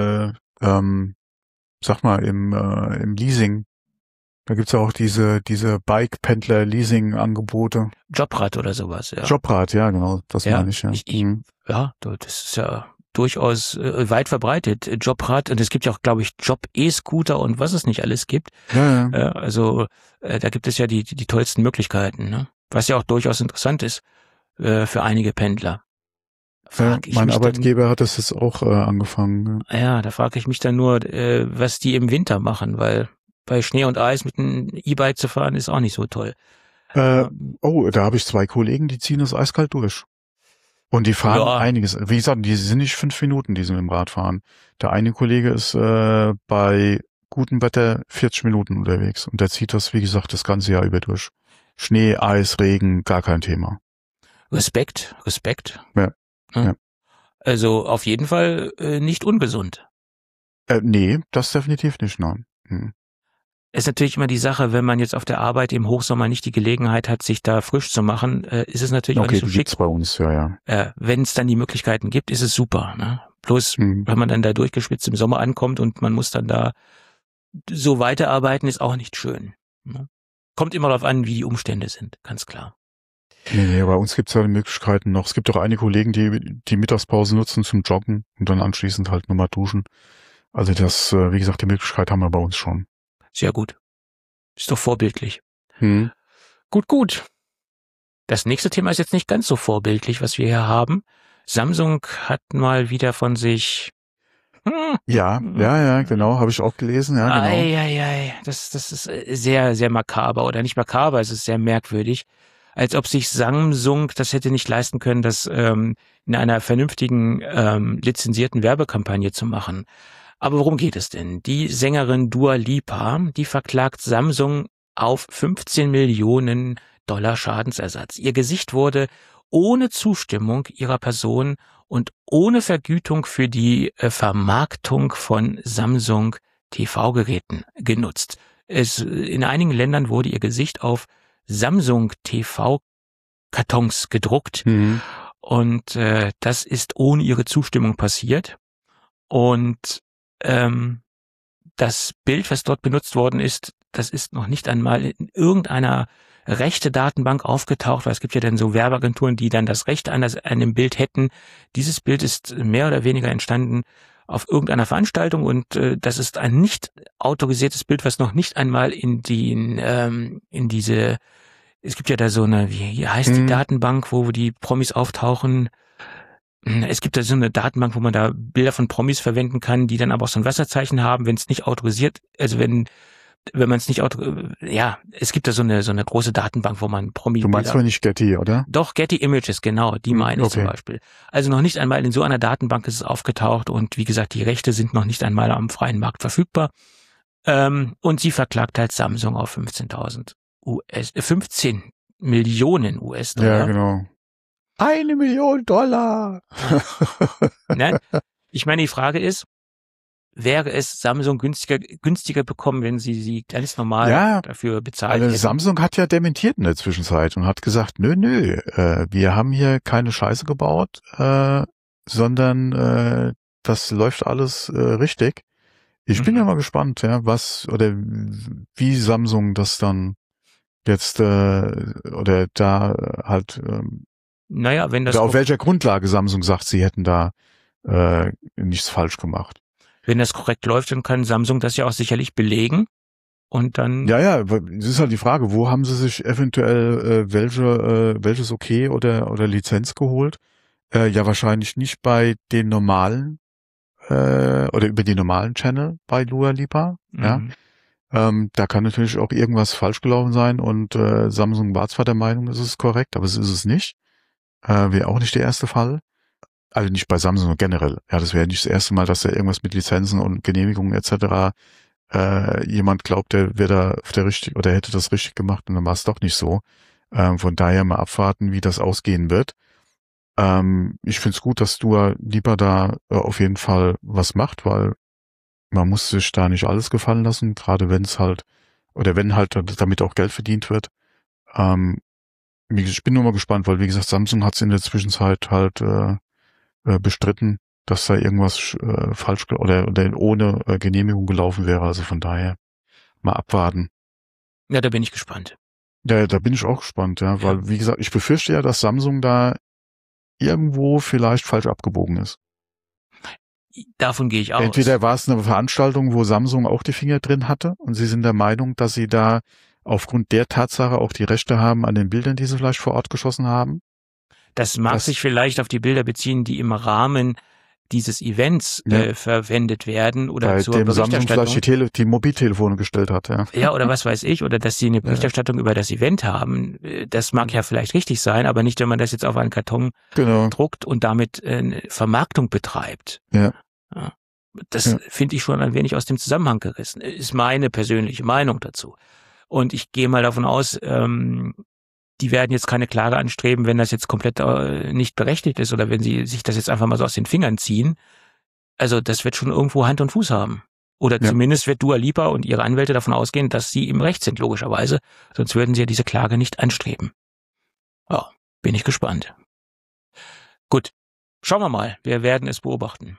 Leasing. Da gibt's ja auch diese Bike-Pendler-Leasing-Angebote. Jobrad oder sowas, ja. Jobrad, ja, genau, das meine ich, ja. Das ist ja durchaus weit verbreitet, Jobrad. Und es gibt ja auch, glaube ich, Job-E-Scooter und was es nicht alles gibt. Ja. Da gibt es ja die tollsten Möglichkeiten, ne? Was ja auch durchaus interessant ist für einige Pendler. Mein Arbeitgeber hat das jetzt auch angefangen. Ja, da frage ich mich dann nur, was die im Winter machen, weil bei Schnee und Eis mit einem E-Bike zu fahren ist auch nicht so toll. Da habe ich 2 Kollegen, die ziehen das eiskalt durch. Und die fahren einiges. Wie gesagt, die sind nicht 5 Minuten, die sie mit dem Rad fahren. Der eine Kollege ist bei gutem Wetter 40 Minuten unterwegs. Und der zieht das, wie gesagt, das ganze Jahr über durch. Schnee, Eis, Regen, gar kein Thema. Respekt. Ja. Also auf jeden Fall nicht ungesund. Nee, das definitiv nicht, nein. Ist natürlich immer die Sache, wenn man jetzt auf der Arbeit im Hochsommer nicht die Gelegenheit hat, sich da frisch zu machen, ist es natürlich auch nicht so schick. Bei uns, ja. Wenn es dann die Möglichkeiten gibt, ist es super. Ne? Bloß, wenn man dann da durchgeschwitzt im Sommer ankommt und man muss dann da so weiterarbeiten, ist auch nicht schön. Ne? Kommt immer darauf an, wie die Umstände sind, ganz klar. Nee, bei uns gibt's ja die Möglichkeiten noch. Es gibt auch einige Kollegen, die Mittagspause nutzen zum Joggen und dann anschließend halt nochmal duschen. Also das, wie gesagt, die Möglichkeit haben wir bei uns schon. Sehr gut. Ist doch vorbildlich. Gut. Das nächste Thema ist jetzt nicht ganz so vorbildlich, was wir hier haben. Samsung hat mal wieder von sich... Ja, genau, habe ich auch gelesen, ja, genau. Das ist sehr, sehr makaber oder nicht makaber, es ist sehr merkwürdig. als ob sich Samsung das hätte nicht leisten können, das in einer vernünftigen lizenzierten Werbekampagne zu machen. Aber worum geht es denn? Die Sängerin Dua Lipa, die verklagt Samsung auf 15 Millionen Dollar Schadensersatz. Ihr Gesicht wurde ohne Zustimmung ihrer Person und ohne Vergütung für die Vermarktung von Samsung TV-Geräten genutzt. In einigen Ländern wurde ihr Gesicht auf Samsung TV-Kartons gedruckt und das ist ohne ihre Zustimmung passiert. Und das Bild, was dort benutzt worden ist, das ist noch nicht einmal in irgendeiner rechte Datenbank aufgetaucht, weil es gibt ja dann so Werbeagenturen, die dann das Recht an einem Bild hätten. Dieses Bild ist mehr oder weniger entstanden auf irgendeiner Veranstaltung und das ist ein nicht autorisiertes Bild, was noch nicht einmal in diese, es gibt ja da so eine, wie heißt die Datenbank, wo die Promis auftauchen. Es gibt da so eine Datenbank, wo man da Bilder von Promis verwenden kann, die dann aber auch so ein Wasserzeichen haben, wenn es nicht autorisiert, also wenn man es nicht es gibt da so eine große Datenbank, wo man Promi. Du meinst doch nicht Getty, oder? Doch, Getty Images, genau, die meine ich zum Beispiel. Also noch nicht einmal in so einer Datenbank ist es aufgetaucht und wie gesagt, die Rechte sind noch nicht einmal am freien Markt verfügbar. Und sie verklagt halt Samsung auf 15 Millionen US-Dollar. Ja, genau. 1 Million Dollar! Nein, ich meine, die Frage ist, wäre es Samsung günstiger bekommen, wenn sie ganz normal dafür bezahlt hätten? Samsung hat ja dementiert in der Zwischenzeit und hat gesagt, nö, wir haben hier keine Scheiße gebaut, sondern das läuft alles richtig. Ich bin ja mal gespannt, was oder wie Samsung das dann jetzt oder da halt wenn das oder auf welcher Grundlage Samsung sagt, sie hätten da nichts falsch gemacht. Wenn das korrekt läuft, dann kann Samsung das ja auch sicherlich belegen und dann... Ja, das ist halt die Frage, wo haben sie sich eventuell welches Okay oder Lizenz geholt? Ja, wahrscheinlich nicht bei den normalen oder über die normalen Channel bei Dua Lipa. Ja. Da kann natürlich auch irgendwas falsch gelaufen sein und Samsung war zwar der Meinung, es ist korrekt, aber es ist es nicht. Wäre auch nicht der erste Fall. Also nicht bei Samsung generell. Ja, das wäre nicht das erste Mal, dass da irgendwas mit Lizenzen und Genehmigungen etc. Jemand glaubt, der wäre da auf der richtig oder hätte das richtig gemacht und dann war es doch nicht so. Von daher mal abwarten, wie das ausgehen wird. Ich finde es gut, dass Dua Lipa da auf jeden Fall was macht, weil man muss sich da nicht alles gefallen lassen, gerade wenn es halt oder wenn halt damit auch Geld verdient wird. Ich bin nur mal gespannt, weil wie gesagt, Samsung hat es in der Zwischenzeit halt bestritten, dass da irgendwas falsch oder ohne Genehmigung gelaufen wäre. Also von daher mal abwarten. Ja, da bin ich gespannt. Ja, da bin ich auch gespannt, weil wie gesagt, ich befürchte ja, dass Samsung da irgendwo vielleicht falsch abgebogen ist. Davon gehe ich aus. Entweder war es eine Veranstaltung, wo Samsung auch die Finger drin hatte und sie sind der Meinung, dass sie da aufgrund der Tatsache auch die Rechte haben an den Bildern, die sie vielleicht vor Ort geschossen haben. Das mag sich vielleicht auf die Bilder beziehen, die im Rahmen dieses Events verwendet werden oder bei zur dem Berichterstattung. Samsung vielleicht die Mobiltelefone gestellt hat, Ja, oder was weiß ich, oder dass sie eine Berichterstattung über das Event haben. Das mag ja vielleicht richtig sein, aber nicht, wenn man das jetzt auf einen Karton druckt und damit Vermarktung betreibt. Ja. Das finde ich schon ein wenig aus dem Zusammenhang gerissen. Ist meine persönliche Meinung dazu. Und ich gehe mal davon aus, die werden jetzt keine Klage anstreben, wenn das jetzt komplett nicht berechtigt ist oder wenn sie sich das jetzt einfach mal so aus den Fingern ziehen. Also das wird schon irgendwo Hand und Fuß haben. Oder zumindest wird Dua Lipa und ihre Anwälte davon ausgehen, dass sie im Recht sind, logischerweise. Sonst würden sie ja diese Klage nicht anstreben. Ja, bin ich gespannt. Gut, schauen wir mal. Wir werden es beobachten.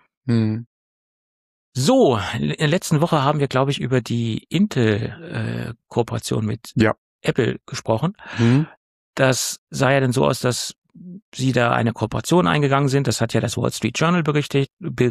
So, in der letzten Woche haben wir, glaube ich, über die Intel-Kooperation mit Apple gesprochen. Das sah ja dann so aus, dass sie da eine Kooperation eingegangen sind. Das hat ja das Wall Street Journal berichtet.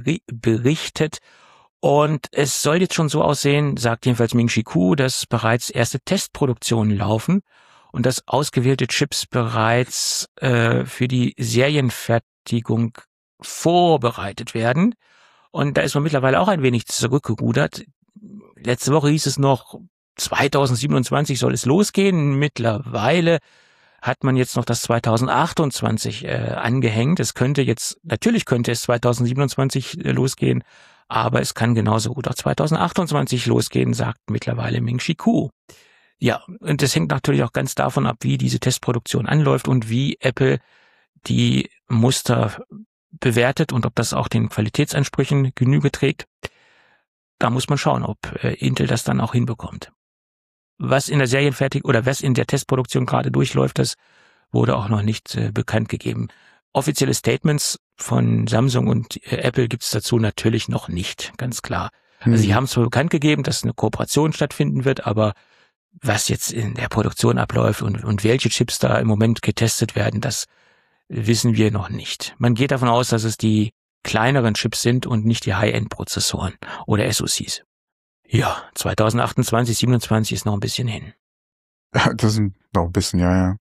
Und es soll jetzt schon so aussehen, sagt jedenfalls Ming-Chi Kuo, dass bereits erste Testproduktionen laufen und dass ausgewählte Chips bereits für die Serienfertigung vorbereitet werden. Und da ist man mittlerweile auch ein wenig zurückgerudert. Letzte Woche hieß es noch, 2027 soll es losgehen. Mittlerweile hat man jetzt noch das 2028 angehängt. Natürlich könnte es 2027 losgehen, aber es kann genauso gut auch 2028 losgehen, sagt mittlerweile Ming-Chi Kuo. Ja, und das hängt natürlich auch ganz davon ab, wie diese Testproduktion anläuft und wie Apple die Muster bewertet und ob das auch den Qualitätsansprüchen Genüge trägt. Da muss man schauen, ob Intel das dann auch hinbekommt. Was in der was in der Testproduktion gerade durchläuft, das wurde auch noch nicht bekannt gegeben. Offizielle Statements von Samsung und Apple gibt es dazu natürlich noch nicht, ganz klar. Also sie haben zwar bekannt gegeben, dass eine Kooperation stattfinden wird, aber was jetzt in der Produktion abläuft und welche Chips da im Moment getestet werden, das wissen wir noch nicht. Man geht davon aus, dass es die kleineren Chips sind und nicht die High-End-Prozessoren oder SoCs. Ja, 2028, 27 ist noch ein bisschen hin. Das sind noch ein bisschen, ja.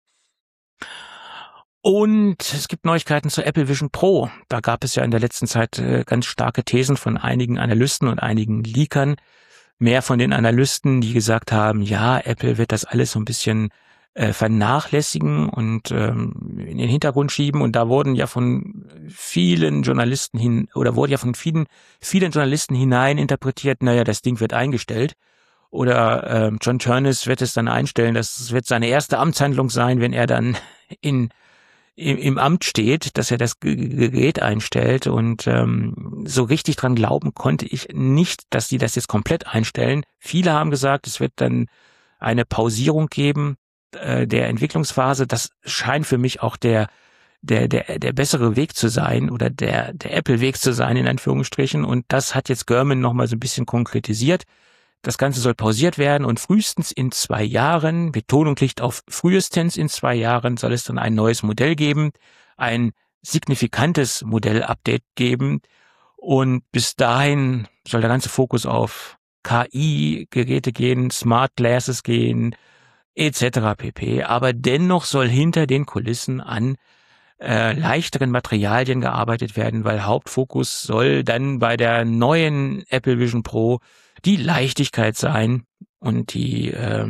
Und es gibt Neuigkeiten zur Apple Vision Pro. Da gab es ja in der letzten Zeit ganz starke Thesen von einigen Analysten und einigen Leakern. Mehr von den Analysten, die gesagt haben, ja, Apple wird das alles so ein bisschen vernachlässigen und in den Hintergrund schieben. Und da wurden ja von vielen Journalisten vielen Journalisten hinein interpretiert, naja, das Ding wird eingestellt. Oder John Turnus wird es dann einstellen, das wird seine erste Amtshandlung sein, wenn er dann im Amt steht, dass er das Gerät einstellt. Und so richtig dran glauben konnte ich nicht, dass die das jetzt komplett einstellen. Viele haben gesagt, es wird dann eine Pausierung geben der Entwicklungsphase. Das scheint für mich auch der bessere Weg zu sein oder der Apple-Weg zu sein, in Anführungsstrichen. Und das hat jetzt Gurman nochmal so ein bisschen konkretisiert. Das Ganze soll pausiert werden und frühestens in 2 Jahren, Betonung liegt auf frühestens in 2 Jahren, soll es dann ein neues Modell geben, ein signifikantes Modell-Update geben. Und bis dahin soll der ganze Fokus auf KI-Geräte gehen, Smart Glasses gehen, etc. pp. Aber dennoch soll hinter den Kulissen an leichteren Materialien gearbeitet werden, weil Hauptfokus soll dann bei der neuen Apple Vision Pro die Leichtigkeit sein und die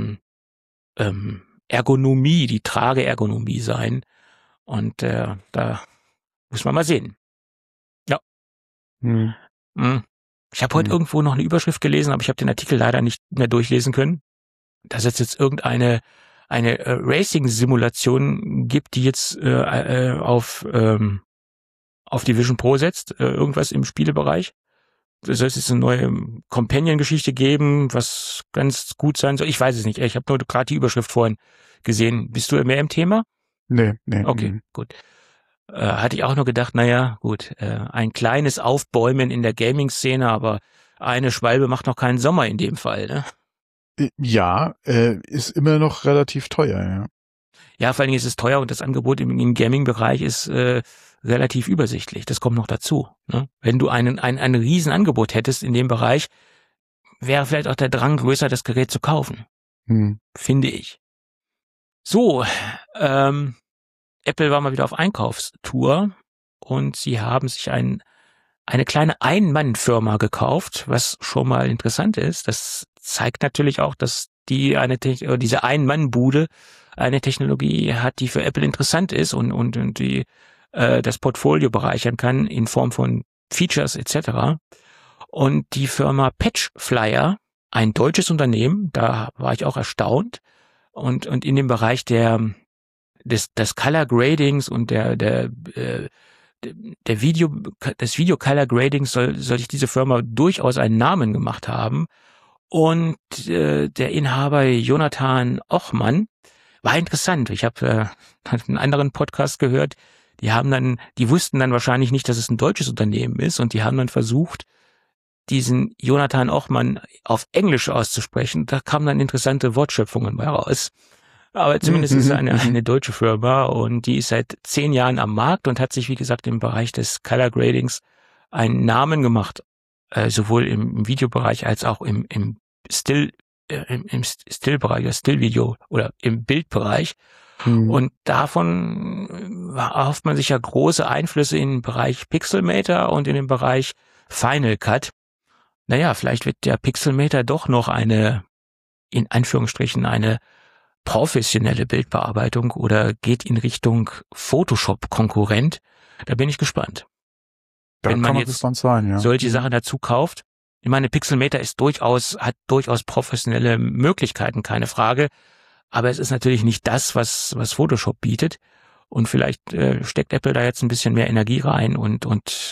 Ergonomie, die Trageergonomie sein. Und da muss man mal sehen. Ja. Ich habe heute irgendwo noch eine Überschrift gelesen, aber ich habe den Artikel leider nicht mehr durchlesen können. Dass es jetzt irgendeine Racing-Simulation gibt, die jetzt auf die Vision Pro setzt, irgendwas im Spielebereich. Das soll jetzt eine neue Companion-Geschichte geben, was ganz gut sein soll. Ich weiß es nicht. Ich habe nur gerade die Überschrift vorhin gesehen. Bist du mehr im Thema? Nee. Okay, gut. Hatte ich auch nur gedacht, naja, gut, ein kleines Aufbäumen in der Gaming-Szene, aber eine Schwalbe macht noch keinen Sommer in dem Fall, ne? Ja, ist immer noch relativ teuer, ja. Ja, vor allen Dingen ist es teuer und das Angebot im Gaming-Bereich ist relativ übersichtlich. Das kommt noch dazu. Ne? Wenn du ein Riesenangebot hättest in dem Bereich, wäre vielleicht auch der Drang größer, das Gerät zu kaufen. Finde ich. So, Apple war mal wieder auf Einkaufstour und sie haben sich eine kleine Ein-Mann-Firma gekauft, was schon mal interessant ist. Das zeigt natürlich auch, dass diese Ein-Mann-Bude eine Technologie hat, die für Apple interessant ist und die das Portfolio bereichern kann in Form von Features etc. Und die Firma Patchflyer, ein deutsches Unternehmen, da war ich auch erstaunt, und in dem Bereich des Color Gradings und des Video Color Gradings soll sich diese Firma durchaus einen Namen gemacht haben. Und der Inhaber Jonathan Ochmann war interessant. Ich habe einen anderen Podcast gehört. Die wussten dann wahrscheinlich nicht, dass es ein deutsches Unternehmen ist, und die haben dann versucht, diesen Jonathan Ochmann auf Englisch auszusprechen. Da kamen dann interessante Wortschöpfungen bei raus. Aber zumindest ist es eine deutsche Firma und die ist seit 10 Jahren am Markt und hat sich, wie gesagt, im Bereich des Color Gradings einen Namen gemacht, sowohl im Videobereich als auch im Stillbereich, oder Stillvideo oder im Bildbereich. Und davon erhofft man sich ja große Einflüsse im Bereich Pixelmator und in dem Bereich Final Cut. Naja, vielleicht wird der Pixelmator doch noch in Anführungsstrichen eine professionelle Bildbearbeitung oder geht in Richtung Photoshop-Konkurrent? Da bin ich gespannt. Da Wenn kann man man jetzt gespannt sein, ja. solche Sachen dazu kauft. Ich meine, Pixelmator hat durchaus professionelle Möglichkeiten, keine Frage. Aber es ist natürlich nicht das, was Photoshop bietet. Und vielleicht steckt Apple da jetzt ein bisschen mehr Energie rein und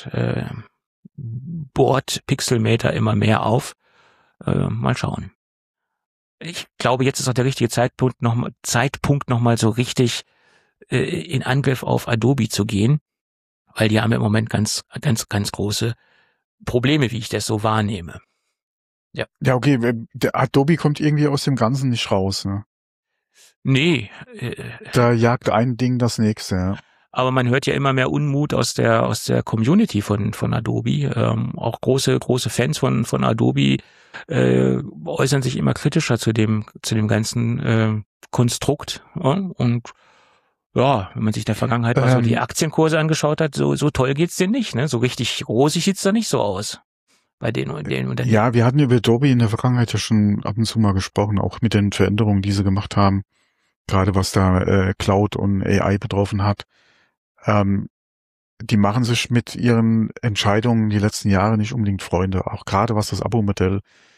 bohrt Pixelmator immer mehr auf. Mal schauen. Ich glaube, jetzt ist auch der richtige Zeitpunkt noch mal so richtig in Angriff auf Adobe zu gehen, weil die haben im Moment ganz große Probleme, wie ich das so wahrnehme. Ja. Ja, okay, der Adobe kommt irgendwie aus dem Ganzen nicht raus, ne? Nee. Da jagt ein Ding das nächste, ja. Aber man hört ja immer mehr Unmut aus der Community von Adobe. Auch große Fans von Adobe äußern sich immer kritischer zu dem ganzen Konstrukt. Ja? Und ja, wenn man sich in der Vergangenheit mal so die Aktienkurse angeschaut hat, so toll geht's denen nicht, ne? So richtig rosig sieht's da nicht so aus. Bei den Unternehmen. Ja, wir hatten über Adobe in der Vergangenheit ja schon ab und zu mal gesprochen, auch mit den Veränderungen, die sie gemacht haben, gerade was da Cloud und AI betroffen hat. Die machen sich mit ihren Entscheidungen die letzten Jahre nicht unbedingt Freunde, auch gerade was das Abo-Modell,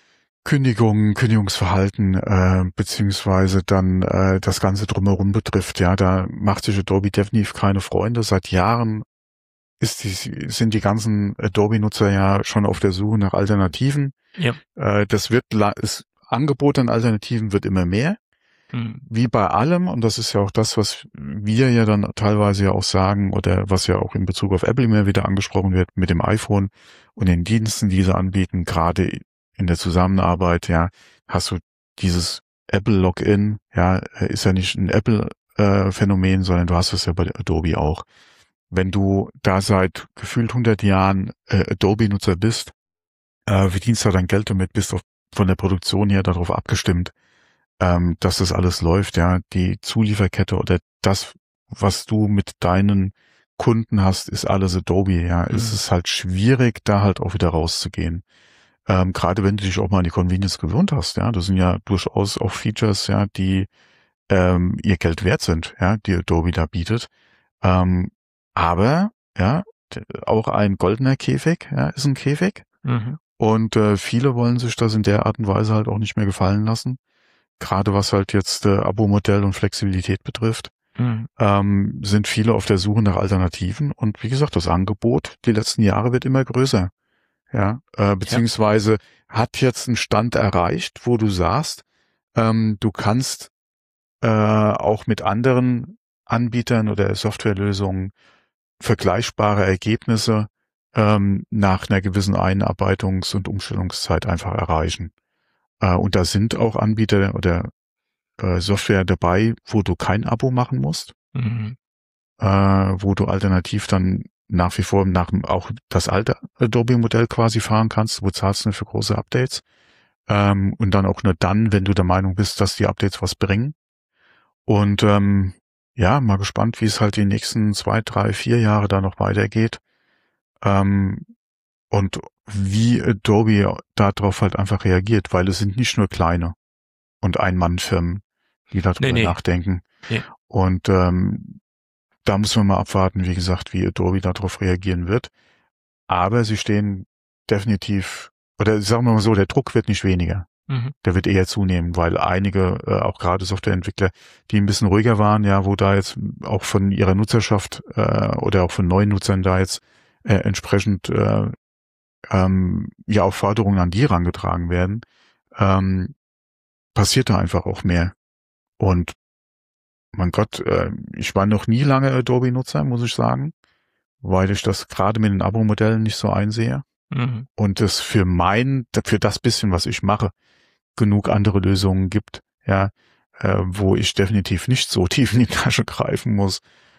Kündigungsverhalten beziehungsweise dann das Ganze drumherum betrifft. Ja, da macht sich Adobe definitiv keine Freunde. Seit Jahren sind die ganzen Adobe-Nutzer ja schon auf der Suche nach Alternativen. Ja. Das Angebot an Alternativen wird immer mehr. Wie bei allem, und das ist ja auch das, was wir ja dann teilweise ja auch sagen, oder was ja auch in Bezug auf Apple immer wieder angesprochen wird, mit dem iPhone und den Diensten, die sie anbieten, gerade in der Zusammenarbeit, ja, hast du dieses Apple-Login, ja, ist ja nicht ein Apple-Phänomen, sondern du hast es ja bei Adobe auch. Wenn du da seit gefühlt 100 Jahren Adobe-Nutzer bist, verdienst du dein Geld damit, bist von der Produktion her darauf abgestimmt, dass das alles läuft, ja, die Zulieferkette oder das, was du mit deinen Kunden hast, ist alles Adobe, ja. Es ist halt schwierig, da halt auch wieder rauszugehen. Gerade wenn du dich auch mal an die Convenience gewöhnt hast, ja, das sind ja durchaus auch Features, ja, die ihr Geld wert sind, ja, die Adobe da bietet. Aber, ja, auch ein goldener Käfig, ja, ist ein Käfig. Und viele wollen sich das in der Art und Weise halt auch nicht mehr gefallen lassen. Gerade was halt jetzt Abo-Modell und Flexibilität betrifft, sind viele auf der Suche nach Alternativen. Und wie gesagt, das Angebot die letzten Jahre wird immer größer. Ja, beziehungsweise hat jetzt einen Stand erreicht, wo du sagst, du kannst auch mit anderen Anbietern oder Softwarelösungen vergleichbare Ergebnisse nach einer gewissen Einarbeitungs- und Umstellungszeit einfach erreichen. Und da sind auch Anbieter oder Software dabei, wo du kein Abo machen musst, wo du alternativ dann nach wie vor auch das alte Adobe-Modell quasi fahren kannst, wo zahlst du für große Updates und dann auch nur dann, wenn du der Meinung bist, dass die Updates was bringen. Und ja, mal gespannt, wie es halt die nächsten 2, 3, 4 Jahre da noch weitergeht. Und wie Adobe darauf halt einfach reagiert, weil es sind nicht nur kleine und Ein-Mann-Firmen, die darüber nachdenken. Ja. Und da müssen wir mal abwarten, wie gesagt, wie Adobe darauf reagieren wird. Aber sie stehen definitiv, oder sagen wir mal so, der Druck wird nicht weniger. Der wird eher zunehmen, weil einige, auch gerade Softwareentwickler, die ein bisschen ruhiger waren, ja, wo da jetzt auch von ihrer Nutzerschaft oder auch von neuen Nutzern da jetzt entsprechend ja auch Forderungen an die herangetragen werden, passiert da einfach auch mehr. Und mein Gott, ich war noch nie lange Adobe-Nutzer, muss ich sagen, weil ich das gerade mit den Abo-Modellen nicht so einsehe. Und es für das bisschen, was ich mache, genug andere Lösungen gibt, ja, wo ich definitiv nicht so tief in die Tasche greifen muss.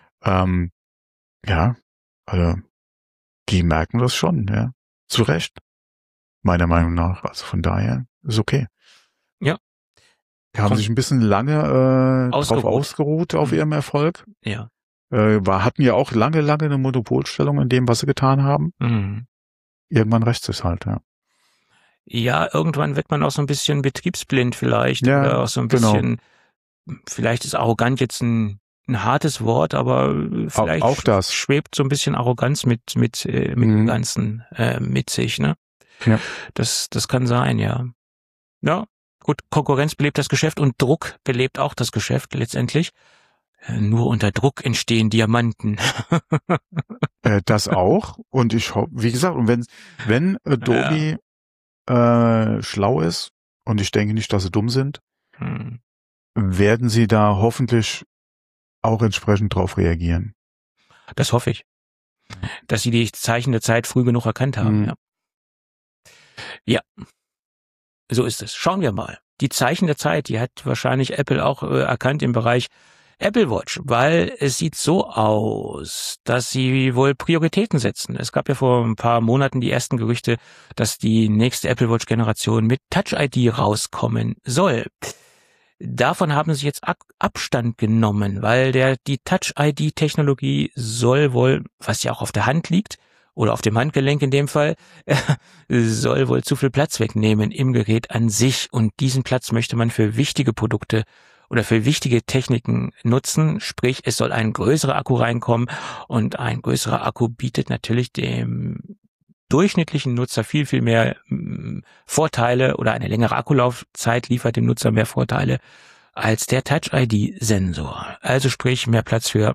Ja, also die merken das schon, ja. Zu Recht. Meiner Meinung nach. Also von daher ist okay. Ja. Die haben sich ein bisschen lange drauf ausgeruht auf ihrem Erfolg. Ja. Hatten ja auch lange eine Monopolstellung in dem, was sie getan haben. Irgendwann rächt sich's halt, ja. Ja, irgendwann wird man auch so ein bisschen betriebsblind vielleicht. Ja, oder auch so ein bisschen vielleicht ist arrogant jetzt ein hartes Wort, aber vielleicht auch das schwebt so ein bisschen Arroganz mit dem Ganzen mit sich, ne? Ja. Das kann sein, ja. Ja, gut, Konkurrenz belebt das Geschäft und Druck belebt auch das Geschäft letztendlich. Nur unter Druck entstehen Diamanten. Das auch. Und ich hoffe, wie gesagt, und wenn Adobe schlau ist, und ich denke nicht, dass sie dumm sind, werden sie da hoffentlich auch entsprechend drauf reagieren. Das hoffe ich. Dass sie die Zeichen der Zeit früh genug erkannt haben, ja. Ja, so ist es. Schauen wir mal. Die Zeichen der Zeit, die hat wahrscheinlich Apple auch erkannt im Bereich Apple Watch, weil es sieht so aus, dass sie wohl Prioritäten setzen. Es gab ja vor ein paar Monaten die ersten Gerüchte, dass die nächste Apple Watch Generation mit Touch ID rauskommen soll. Davon haben sie jetzt Abstand genommen, weil die Touch ID Technologie soll wohl, was ja auch auf der Hand liegt, oder auf dem Handgelenk in dem Fall, soll wohl zu viel Platz wegnehmen im Gerät an sich. Und diesen Platz möchte man für wichtige Produkte oder für wichtige Techniken nutzen. Sprich, es soll ein größerer Akku reinkommen. Und ein größerer Akku bietet natürlich dem durchschnittlichen Nutzer viel, viel mehr Vorteile, oder eine längere Akkulaufzeit liefert dem Nutzer mehr Vorteile als der Touch-ID-Sensor. Also sprich, mehr Platz für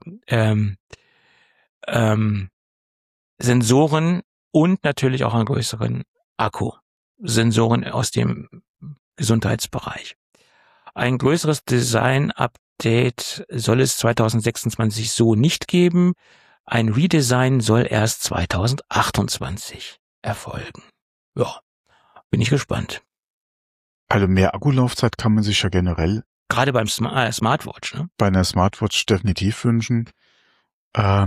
Sensoren und natürlich auch einen größeren Akku. Sensoren aus dem Gesundheitsbereich. Ein größeres Design-Update soll es 2026 so nicht geben. Ein Redesign soll erst 2028 erfolgen. Ja, bin ich gespannt. Also mehr Akkulaufzeit kann man sich ja generell gerade beim Smartwatch, ne? Bei einer Smartwatch definitiv wünschen. Da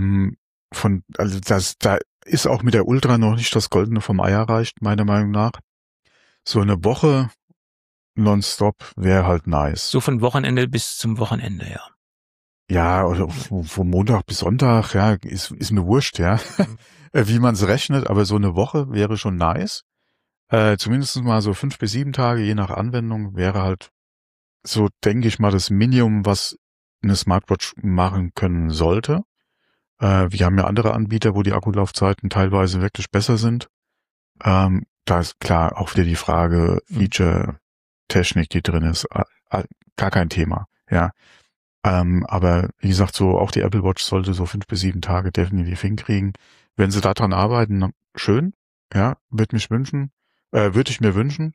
ist auch mit der Ultra noch nicht das Goldene vom Ei erreicht, meiner Meinung nach. So eine Woche nonstop wäre halt nice. So von Wochenende bis zum Wochenende, ja. Ja, oder von Montag bis Sonntag, ja, ist mir wurscht, ja, wie man es rechnet, aber so eine Woche wäre schon nice. Zumindest mal so 5 bis 7 Tage, je nach Anwendung, wäre halt so, denke ich mal, das Minimum, was eine Smartwatch machen können sollte. Wir haben ja andere Anbieter, wo die Akkulaufzeiten teilweise wirklich besser sind. Da ist klar auch wieder die Frage Feature, Technik, die drin ist, gar kein Thema, ja. Aber wie gesagt, so auch die Apple Watch sollte so 5 bis 7 Tage definitiv hinkriegen. Wenn sie daran arbeiten, schön, ja, würde ich mir wünschen.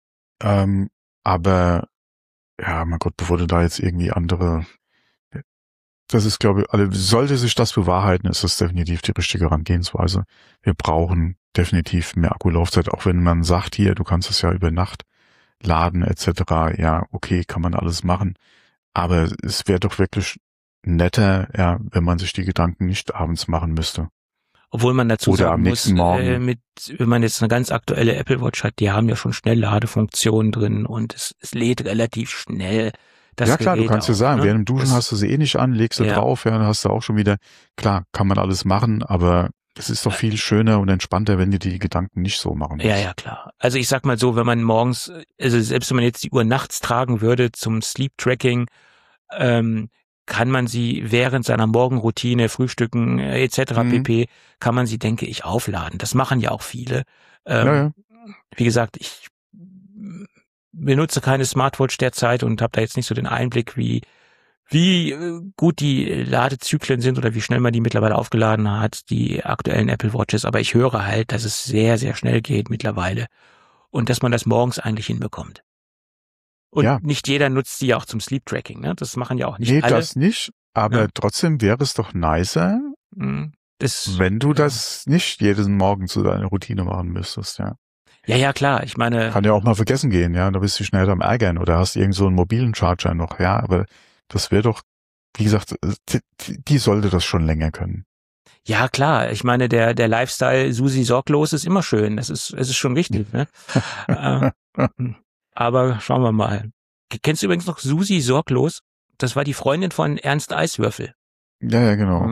Aber ja, mein Gott, bevor du da jetzt irgendwie das ist, glaube ich, sollte sich das bewahrheiten, ist das definitiv die richtige Herangehensweise. Wir brauchen definitiv mehr Akkulaufzeit, auch wenn man sagt, hier, du kannst es ja über Nacht laden etc. Ja, okay, kann man alles machen. Aber es wäre doch wirklich netter, ja, wenn man sich die Gedanken nicht abends machen müsste. Obwohl man dazu oder sagen muss, wenn man jetzt eine ganz aktuelle Apple Watch hat, die haben ja schon Schnellladefunktionen drin und es lädt relativ schnell. Das ja klar, Gerät du kannst ja auch, sagen, ne? während dem Duschen hast du sie eh nicht an, legst du drauf, ja, dann hast du auch schon wieder, klar, kann man alles machen, aber es ist doch viel schöner und entspannter, wenn du die Gedanken nicht so machen musst. Ja, klar. Also ich sag mal so, wenn man morgens, also selbst wenn man jetzt die Uhr nachts tragen würde zum Sleep Tracking, kann man sie während seiner Morgenroutine, Frühstücken etc. pp, kann man sie, denke ich, aufladen. Das machen ja auch viele. Wie gesagt, ich benutze keine Smartwatch derzeit und habe da jetzt nicht so den Einblick, wie gut die Ladezyklen sind oder wie schnell man die mittlerweile aufgeladen hat, die aktuellen Apple Watches. Aber ich höre halt, dass es sehr, sehr schnell geht mittlerweile und dass man das morgens eigentlich hinbekommt. Und nicht jeder nutzt die ja auch zum Sleep Tracking, ne? Das machen ja auch nicht alle. Nee, das nicht. Aber trotzdem wäre es doch nicer, wenn du das nicht jeden Morgen zu deiner Routine machen müsstest, ja. Ja, klar. Ich meine. Kann ja auch mal vergessen gehen, ja. Da bist du schnell am Ärgern oder hast irgend so einen mobilen Charger noch, ja. Aber das wäre doch, wie gesagt, die sollte das schon länger können. Ja, klar. Ich meine, der Lifestyle Susi sorglos ist immer schön. Es ist schon richtig, ne? Aber schauen wir mal. Kennst du übrigens noch Susi Sorglos? Das war die Freundin von Ernst Eiswürfel. Ja, genau.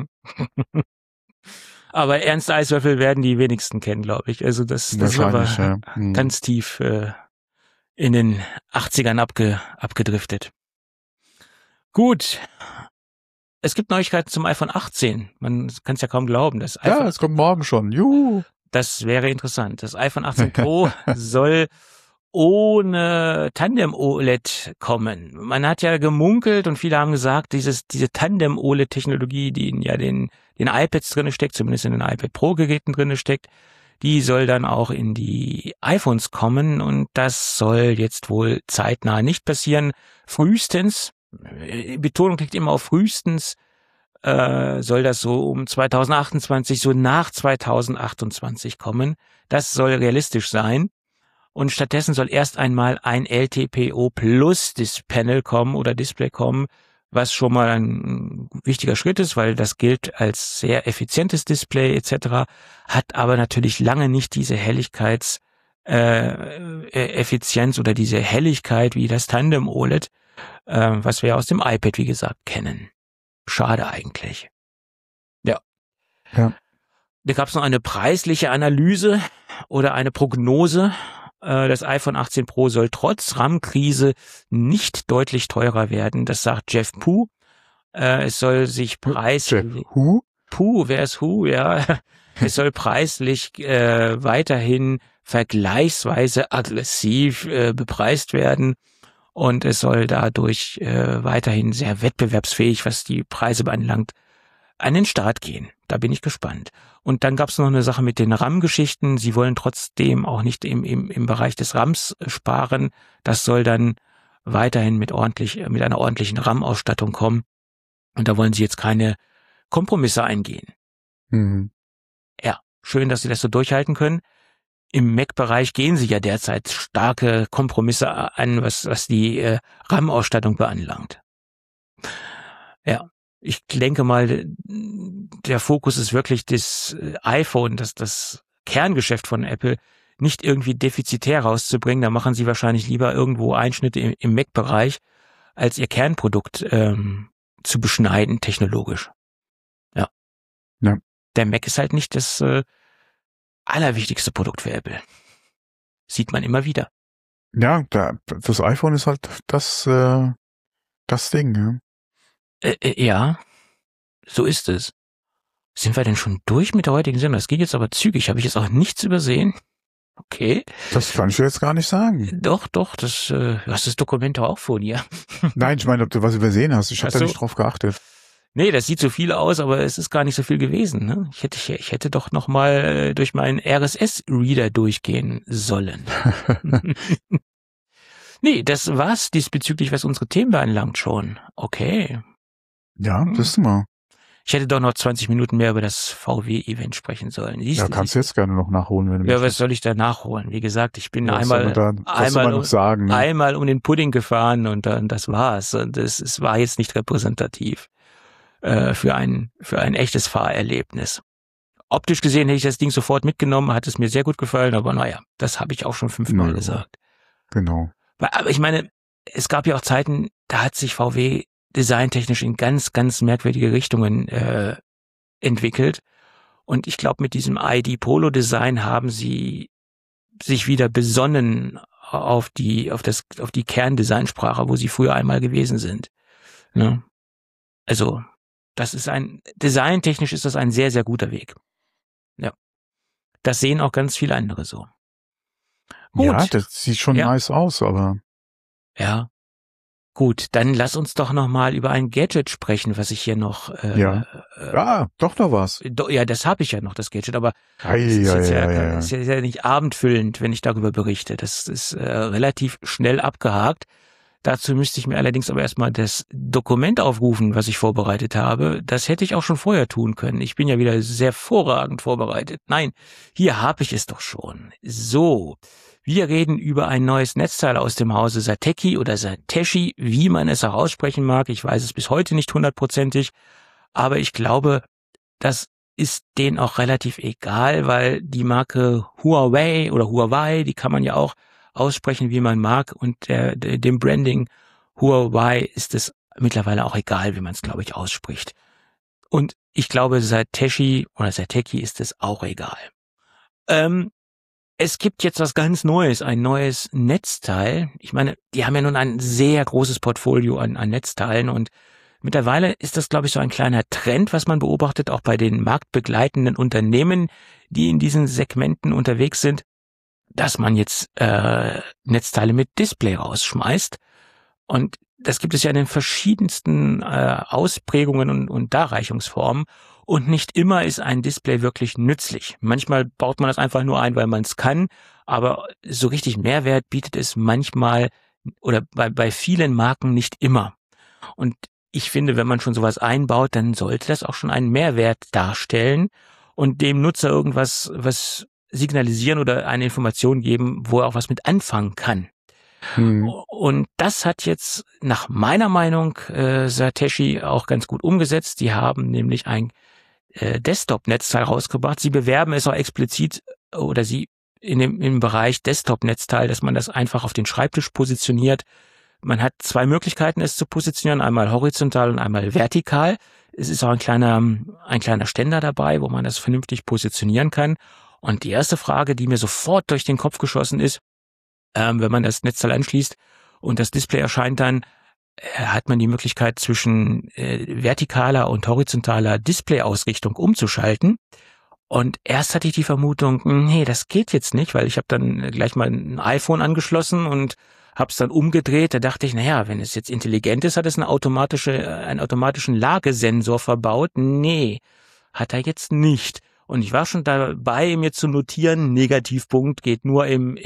Aber Ernst Eiswürfel werden die wenigsten kennen, glaube ich. Also das ist aber ganz tief in den 80ern abgedriftet. Gut. Es gibt Neuigkeiten zum iPhone 18. Man kann es ja kaum glauben. Das iPhone, es kommt morgen schon. Juhu. Das wäre interessant. Das iPhone 18 Pro soll ohne Tandem-OLED kommen. Man hat ja gemunkelt und viele haben gesagt, diese Tandem-OLED-Technologie, die in den iPads drinne steckt, zumindest in den iPad Pro-Geräten drinne steckt, die soll dann auch in die iPhones kommen und das soll jetzt wohl zeitnah nicht passieren. Frühestens, Betonung liegt immer auf frühestens, soll das so um 2028, so nach 2028 kommen. Das soll realistisch sein. Und stattdessen soll erst einmal ein LTPO Plus Panel kommen oder Display kommen, was schon mal ein wichtiger Schritt ist, weil das gilt als sehr effizientes Display etc., hat aber natürlich lange nicht diese Effizienz oder diese Helligkeit wie das Tandem OLED, was wir aus dem iPad, wie gesagt, kennen. Schade eigentlich. Ja. Da gab es noch eine preisliche Analyse oder eine Prognose. Das iPhone 18 Pro soll trotz RAM-Krise nicht deutlich teurer werden. Das sagt Jeff Pu. Es soll sich preislich... Pu, wer ist Hu? Ja. Es soll preislich weiterhin vergleichsweise aggressiv bepreist werden. Und es soll dadurch weiterhin sehr wettbewerbsfähig, was die Preise anbelangt, an den Start gehen. Da bin ich gespannt. Und dann gab es noch eine Sache mit den RAM-Geschichten. Sie wollen trotzdem auch nicht im Bereich des RAMs sparen. Das soll dann weiterhin mit einer ordentlichen RAM-Ausstattung kommen. Und da wollen sie jetzt keine Kompromisse eingehen. Mhm. Ja, schön, dass sie das so durchhalten können. Im Mac-Bereich gehen sie ja derzeit starke Kompromisse an, was die RAM-Ausstattung beanlangt. Ja, ich denke mal, der Fokus ist wirklich das iPhone, das Kerngeschäft von Apple, nicht irgendwie defizitär rauszubringen. Da machen sie wahrscheinlich lieber irgendwo Einschnitte im Mac-Bereich, als ihr Kernprodukt zu beschneiden, technologisch. Ja. Der Mac ist halt nicht das allerwichtigste Produkt für Apple. Sieht man immer wieder. Ja, das iPhone ist halt das Ding, ja. Ja, so ist es. Sind wir denn schon durch mit der heutigen Sendung? Das geht jetzt aber zügig. Habe ich jetzt auch nichts übersehen? Okay. Das kann ich jetzt gar nicht sagen. Doch, du hast das Dokument doch auch vor dir. Nein, ich meine, ob du was übersehen hast. Ich habe da nicht drauf geachtet. Nee, das sieht so viel aus, aber es ist gar nicht so viel gewesen. Ne? Ich hätte doch noch mal durch meinen RSS-Reader durchgehen sollen. Nee, das war's diesbezüglich, was unsere Themen beanlangt schon. Okay. Ja, das mal. Ich hätte doch noch 20 Minuten mehr über das VW-Event sprechen sollen. Ja, kannst du jetzt gerne noch nachholen, wenn du möchtest. Ja, was soll ich da nachholen? Wie gesagt, ich bin einmal um den Pudding gefahren und dann das war's. Und es war jetzt nicht repräsentativ für ein echtes Fahrerlebnis. Optisch gesehen hätte ich das Ding sofort mitgenommen, hat es mir sehr gut gefallen, aber naja, das habe ich auch schon 5-mal gesagt. Genau. Aber ich meine, es gab ja auch Zeiten, da hat sich VW designtechnisch in ganz, ganz merkwürdige Richtungen entwickelt. Und ich glaube, mit diesem ID-Polo-Design haben sie sich wieder besonnen auf die Kerndesignsprache, wo sie früher einmal gewesen sind. Ne? Also, designtechnisch ist das ein sehr, sehr guter Weg. Ja. Das sehen auch ganz viele andere so. Gut. Ja, das sieht schon nice aus, aber. Ja. Gut, dann lass uns doch noch mal über ein Gadget sprechen, was ich hier noch... doch noch was. Ja, das habe ich ja noch, das Gadget, aber ist ja nicht abendfüllend, wenn ich darüber berichte. Das ist relativ schnell abgehakt. Dazu müsste ich mir allerdings aber erstmal das Dokument aufrufen, was ich vorbereitet habe. Das hätte ich auch schon vorher tun können. Ich bin ja wieder sehr hervorragend vorbereitet. Nein, hier habe ich es doch schon. So... Wir reden über ein neues Netzteil aus dem Hause Satechi oder Satechi, wie man es auch aussprechen mag. Ich weiß es bis heute nicht 100%, aber ich glaube, das ist denen auch relativ egal, weil die Marke Huawei, die kann man ja auch aussprechen, wie man mag, und dem Branding Huawei ist es mittlerweile auch egal, wie man es, glaube ich, ausspricht. Und ich glaube, Satechi oder Satechi ist es auch egal. Es gibt jetzt was ganz Neues, ein neues Netzteil. Ich meine, die haben ja nun ein sehr großes Portfolio an Netzteilen und mittlerweile ist das, glaube ich, so ein kleiner Trend, was man beobachtet, auch bei den marktbegleitenden Unternehmen, die in diesen Segmenten unterwegs sind, dass man jetzt Netzteile mit Display rausschmeißt. Und das gibt es ja in den verschiedensten Ausprägungen und Darreichungsformen. Und nicht immer ist ein Display wirklich nützlich. Manchmal baut man das einfach nur ein, weil man es kann. Aber so richtig Mehrwert bietet es manchmal oder bei vielen Marken nicht immer. Und ich finde, wenn man schon sowas einbaut, dann sollte das auch schon einen Mehrwert darstellen und dem Nutzer irgendwas was signalisieren oder eine Information geben, wo er auch was mit anfangen kann. Und das hat jetzt nach meiner Meinung Satechi auch ganz gut umgesetzt. Die haben nämlich ein Desktop-Netzteil rausgebracht. Sie bewerben es auch explizit oder sie im Bereich Desktop-Netzteil, dass man das einfach auf den Schreibtisch positioniert. Man hat zwei Möglichkeiten, es zu positionieren, einmal horizontal und einmal vertikal. Es ist auch ein kleiner Ständer dabei, wo man das vernünftig positionieren kann. Und die erste Frage, die mir sofort durch den Kopf geschossen ist, wenn man das Netzteil anschließt und das Display erscheint dann, hat man die Möglichkeit zwischen vertikaler und horizontaler Displayausrichtung umzuschalten. Und erst hatte ich die Vermutung, nee, das geht jetzt nicht, weil ich habe dann gleich mal ein iPhone angeschlossen und habe es dann umgedreht. Da dachte ich, naja, wenn es jetzt intelligent ist, hat es einen automatischen Lagesensor verbaut. Nee, hat er jetzt nicht. Und ich war schon dabei, mir zu notieren, Negativpunkt geht nur im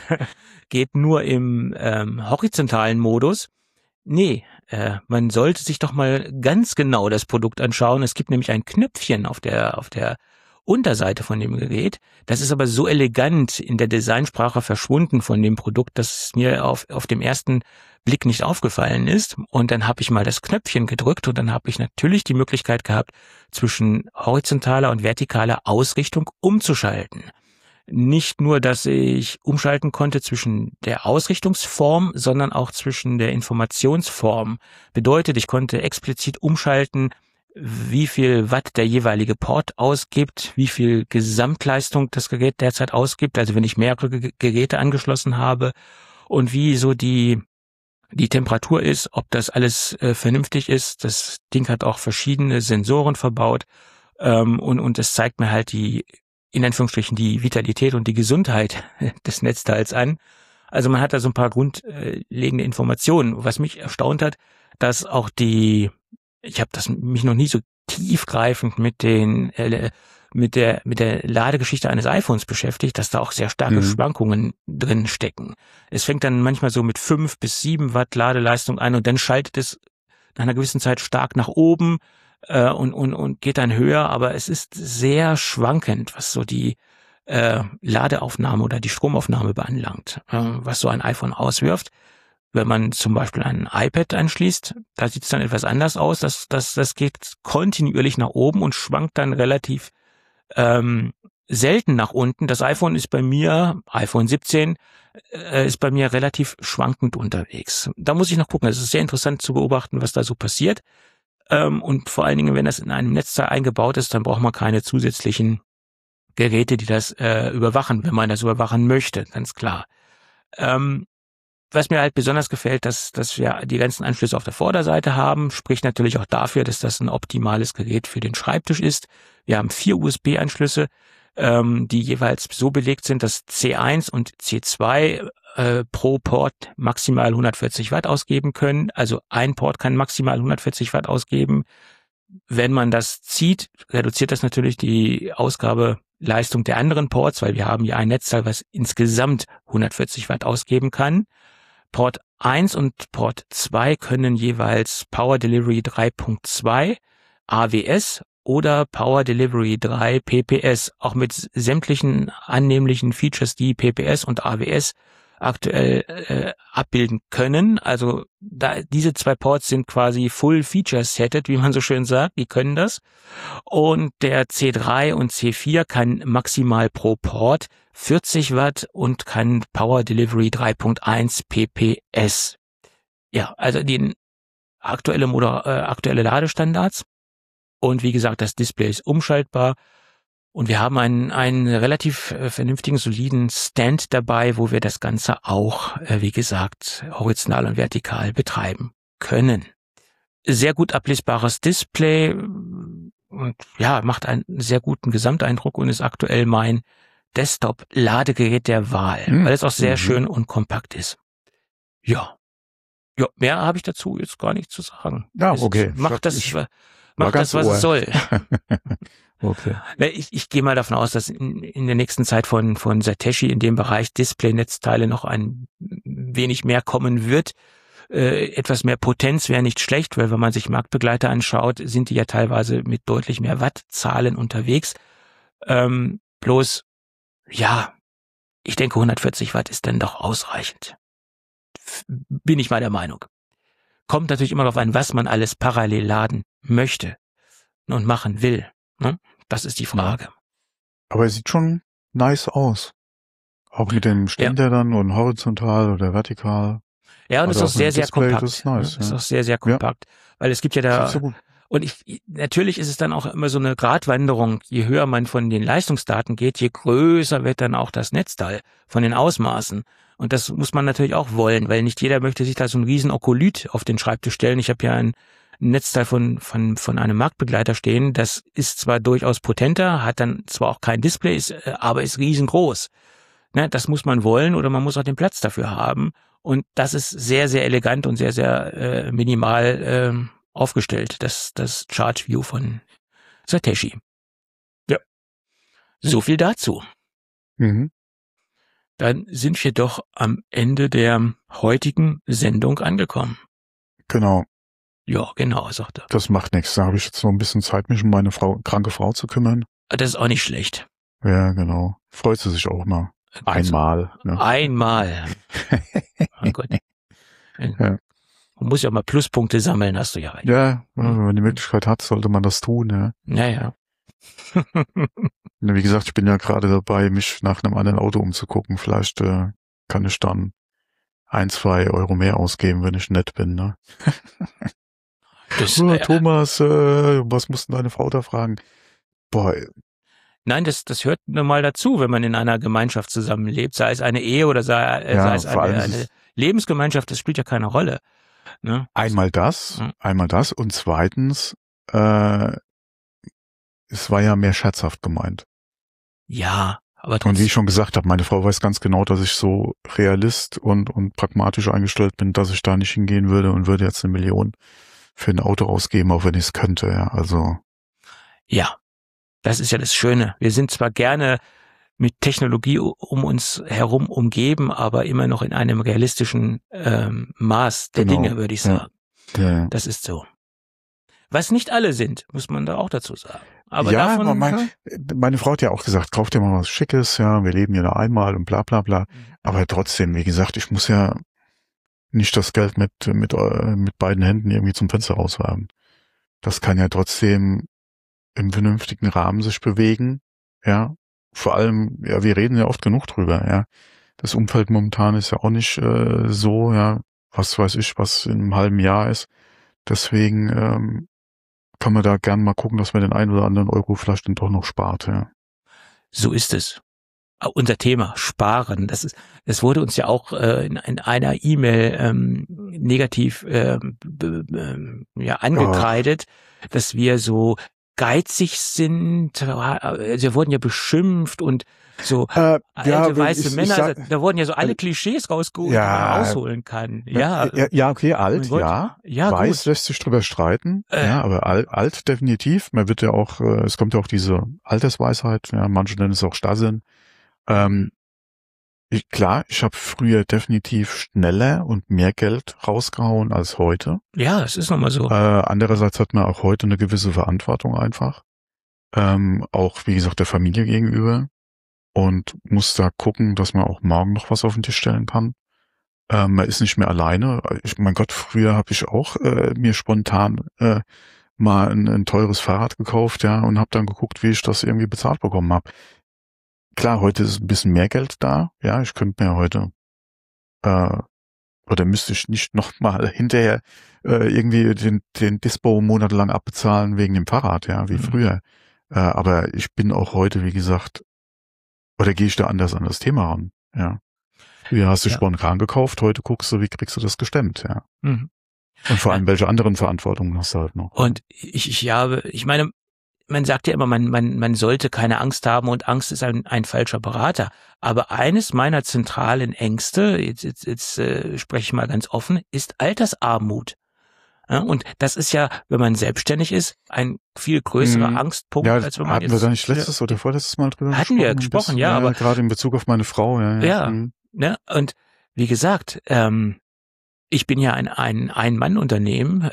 horizontalen Modus. Nee, man sollte sich doch mal ganz genau das Produkt anschauen. Es gibt nämlich ein Knöpfchen auf der Unterseite von dem Gerät. Das ist aber so elegant in der Designsprache verschwunden von dem Produkt, dass es mir auf dem ersten Blick nicht aufgefallen ist. Und dann habe ich mal das Knöpfchen gedrückt und dann habe ich natürlich die Möglichkeit gehabt, zwischen horizontaler und vertikaler Ausrichtung umzuschalten. Nicht nur, dass ich umschalten konnte zwischen der Ausrichtungsform, sondern auch zwischen der Informationsform. Bedeutet, ich konnte explizit umschalten, wie viel Watt der jeweilige Port ausgibt, wie viel Gesamtleistung das Gerät derzeit ausgibt, also wenn ich mehrere Geräte angeschlossen habe und wie so die Temperatur ist, ob das alles vernünftig ist. Das Ding hat auch verschiedene Sensoren verbaut und es zeigt mir halt in Anführungsstrichen die Vitalität und die Gesundheit des Netzteils an. Also man hat da so ein paar grundlegende Informationen. Was mich erstaunt hat, dass auch ich habe mich noch nie so tiefgreifend mit der Ladegeschichte eines iPhones beschäftigt, dass da auch sehr starke Schwankungen drin stecken. Es fängt dann manchmal so mit 5 bis 7 Watt Ladeleistung ein und dann schaltet es nach einer gewissen Zeit stark nach oben und geht dann höher, aber es ist sehr schwankend, was so die Ladeaufnahme oder die Stromaufnahme beanlangt, was so ein iPhone auswirft. Wenn man zum Beispiel ein iPad anschließt, da sieht es dann etwas anders aus. Das geht kontinuierlich nach oben und schwankt dann relativ selten nach unten. Das iPhone 17, ist bei mir relativ schwankend unterwegs. Da muss ich noch gucken. Es ist sehr interessant zu beobachten, was da so passiert. Und vor allen Dingen, wenn das in einem Netzteil eingebaut ist, dann braucht man keine zusätzlichen Geräte, die das überwachen, wenn man das überwachen möchte, ganz klar. Was mir halt besonders gefällt, dass wir die ganzen Anschlüsse auf der Vorderseite haben, spricht natürlich auch dafür, dass das ein optimales Gerät für den Schreibtisch ist. Wir haben 4 USB-Anschlüsse, die jeweils so belegt sind, dass C1 und C2 pro Port maximal 140 Watt ausgeben können. Also ein Port kann maximal 140 Watt ausgeben. Wenn man das zieht, reduziert das natürlich die Ausgabeleistung der anderen Ports, weil wir haben ja ein Netzteil, was insgesamt 140 Watt ausgeben kann. Port 1 und Port 2 können jeweils Power Delivery 3.2 AWS oder Power Delivery 3 PPS, auch mit sämtlichen annehmlichen Features, die PPS und AWS aktuell abbilden können. Also diese 2 Ports sind quasi full feature setted, wie man so schön sagt, die können das. Und der C3 und C4 kann maximal pro Port 40 Watt und kann Power Delivery 3.1 PPS. Ja, also die aktuelle Ladestandards. Und wie gesagt, das Display ist umschaltbar. Und wir haben einen relativ vernünftigen, soliden Stand dabei, wo wir das Ganze auch, wie gesagt, horizontal und vertikal betreiben können. Sehr gut ablesbares Display und ja, macht einen sehr guten Gesamteindruck und ist aktuell mein Desktop-Ladegerät der Wahl, weil es auch sehr schön und kompakt ist. Ja. Ja, mehr habe ich dazu jetzt gar nicht zu sagen. Ja, okay. Macht das, was es soll. Okay. Ich gehe mal davon aus, dass in der nächsten Zeit von Satechi in dem Bereich Display-Netzteile noch ein wenig mehr kommen wird. Etwas mehr Potenz wäre nicht schlecht, weil wenn man sich Marktbegleiter anschaut, sind die ja teilweise mit deutlich mehr Wattzahlen unterwegs. Bloß, ja, ich denke 140 Watt ist dann doch ausreichend. Bin ich mal der Meinung. Kommt natürlich immer darauf an, was man alles parallel laden möchte und machen will. Ne? Das ist die Frage. Aber es sieht schon nice aus. Auch mit dem Ständer dann und horizontal oder vertikal. Ja, und es ist auch sehr, sehr kompakt. Das ist nice, ist auch sehr, sehr kompakt. Weil es gibt ja da, so gut. und natürlich ist es dann auch immer so eine Gratwanderung. Je höher man von den Leistungsdaten geht, je größer wird dann auch das Netzteil von den Ausmaßen. Und das muss man natürlich auch wollen, weil nicht jeder möchte sich da so einen riesen Okolyt auf den Schreibtisch stellen. Ich habe ja ein Netzteil von einem Marktbegleiter stehen. Das ist zwar durchaus potenter, hat dann zwar auch kein Display, aber ist riesengroß. Ne, das muss man wollen oder man muss auch den Platz dafür haben. Und das ist sehr, sehr elegant und sehr, sehr minimal aufgestellt, das Charge View von Satechi. Ja. So viel dazu. Mhm. Dann sind wir doch am Ende der heutigen Sendung angekommen. Genau. Ja, genau, sagt er. Das macht nichts. Da habe ich jetzt noch ein bisschen Zeit, mich um meine kranke Frau zu kümmern. Das ist auch nicht schlecht. Ja, genau. Freut sie sich auch mal. Einmal. Ne? Einmal. Oh Gott. Ja. Man muss ja mal Pluspunkte sammeln, hast du ja recht. Ja, wenn man die Möglichkeit hat, sollte man das tun. Ja. Naja. Wie gesagt, ich bin ja gerade dabei, mich nach einem anderen Auto umzugucken. Vielleicht kann ich dann 1-2 Euro mehr ausgeben, wenn ich nett bin. Ne? Thomas, was muss denn deine Frau da fragen? Boah. Nein, das hört nun mal dazu, wenn man in einer Gemeinschaft zusammenlebt, sei es eine Ehe oder sei es eine Lebensgemeinschaft, das spielt ja keine Rolle. Ne? Einmal das und zweitens, es war ja mehr scherzhaft gemeint. Ja, aber trotzdem. Und wie ich schon gesagt habe, meine Frau weiß ganz genau, dass ich so realist und pragmatisch eingestellt bin, dass ich da nicht hingehen würde und würde jetzt 1 Million für ein Auto ausgeben, auch wenn ich es könnte. Ja, also. Ja, das ist ja das Schöne. Wir sind zwar gerne mit Technologie um uns herum umgeben, aber immer noch in einem realistischen Maß der Dinge, würde ich sagen. Ja. Das ist so. Was nicht alle sind, muss man da auch dazu sagen. Aber ja, davon, meine Frau hat ja auch gesagt, kauf dir mal was Schickes, ja, wir leben ja nur einmal und bla bla bla. Aber trotzdem, wie gesagt, ich muss ja nicht das Geld mit beiden Händen irgendwie zum Fenster rauswerfen. Das kann ja trotzdem im vernünftigen Rahmen sich bewegen, ja. Vor allem, ja, wir reden ja oft genug drüber, ja. Das Umfeld momentan ist ja auch nicht so, ja, was weiß ich, was in einem halben Jahr ist. Deswegen kann man da gern mal gucken, dass man den einen oder anderen Euro vielleicht dann doch noch spart, ja. So ist es. Unser Thema, Sparen, das wurde uns ja auch in einer E-Mail negativ angekreidet, dass wir so geizig sind. Wir wurden ja beschimpft und so alte weiße Männer, da wurden ja so alle Klischees rausgeholt, die man rausholen kann. Ja, okay, alt, ja weiß, gut. lässt sich drüber streiten, ja, aber alt definitiv. Man wird ja auch, es kommt ja auch diese Altersweisheit, ja, manche nennen es auch Starrsinn. Ich habe früher definitiv schneller und mehr Geld rausgehauen als heute. Ja, es ist nochmal so. Andererseits hat man auch heute eine gewisse Verantwortung einfach. Auch, wie gesagt, der Familie gegenüber. Und muss da gucken, dass man auch morgen noch was auf den Tisch stellen kann. Man ist nicht mehr alleine. Mein Gott, früher habe ich auch mir spontan mal ein teures Fahrrad gekauft, ja, und habe dann geguckt, wie ich das irgendwie bezahlt bekommen habe. Klar, heute ist ein bisschen mehr Geld da. Ja, ich könnte mir heute oder müsste ich nicht nochmal hinterher irgendwie den Dispo monatelang abbezahlen wegen dem Fahrrad, ja, wie früher. Aber ich bin auch heute, wie gesagt, oder gehe ich da anders an das Thema ran, ja. Früher hast du spontan gekauft, heute guckst du, wie kriegst du das gestemmt, ja. Mhm. Und vor allem, welche anderen Verantwortungen hast du halt noch. Und ich meine, man sagt ja immer, man sollte keine Angst haben und Angst ist ein falscher Berater. Aber eines meiner zentralen Ängste, jetzt spreche ich mal ganz offen, ist Altersarmut. Ja, und das ist ja, wenn man selbstständig ist, ein viel größerer Angstpunkt, ja, als wenn man hatten jetzt... wir da nicht letztes oder vorletztes Mal drüber hatten wir gesprochen, ja, aber... gerade in Bezug auf meine Frau, Ja, ne, und wie gesagt, ich bin ja ein Ein-Mann-Unternehmen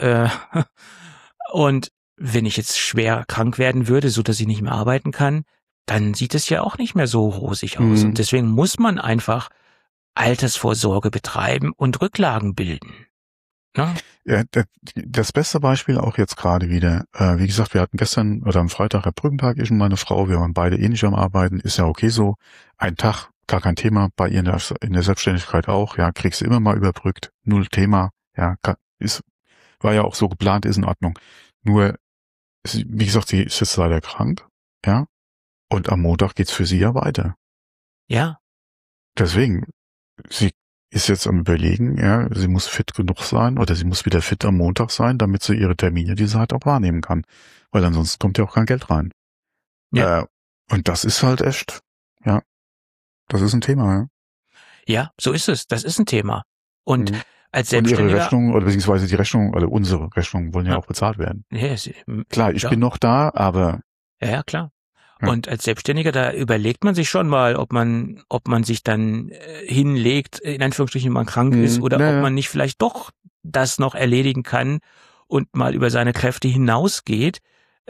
und wenn ich jetzt schwer krank werden würde, so dass ich nicht mehr arbeiten kann, dann sieht es ja auch nicht mehr so rosig aus. Und deswegen muss man einfach Altersvorsorge betreiben und Rücklagen bilden. Ne? Ja, das beste Beispiel auch jetzt gerade wieder. Wie gesagt, wir hatten gestern oder am Freitag der Brückentag, ich und meine Frau, wir waren beide eh nicht am Arbeiten, ist ja okay so. Ein Tag, gar kein Thema, bei ihr in der Selbstständigkeit auch, ja, kriegst du immer mal überbrückt, null Thema, ja, war ja auch so geplant, ist in Ordnung. Nur, wie gesagt, sie ist jetzt leider krank, ja, und am Montag geht's für sie ja weiter. Ja. Deswegen, sie ist jetzt am Überlegen, ja, sie muss fit genug sein oder sie muss wieder fit am Montag sein, damit sie ihre Termine, die sie halt auch wahrnehmen kann. Weil ansonsten kommt ja auch kein Geld rein. Ja. Und das ist halt echt, ja, das ist ein Thema, ja. Ja, so ist es. Das ist ein Thema. Und als Und Selbstständiger... ihre Rechnung, oder beziehungsweise die Rechnung, oder unsere Rechnungen wollen ja auch bezahlt werden. Ja, klar, ich bin noch da, aber... Ja, klar. Ja. Und als Selbstständiger, da überlegt man sich schon mal, ob man sich dann hinlegt, in Anführungsstrichen, wenn man krank ist, oder ob man nicht vielleicht doch das noch erledigen kann und mal über seine Kräfte hinausgeht.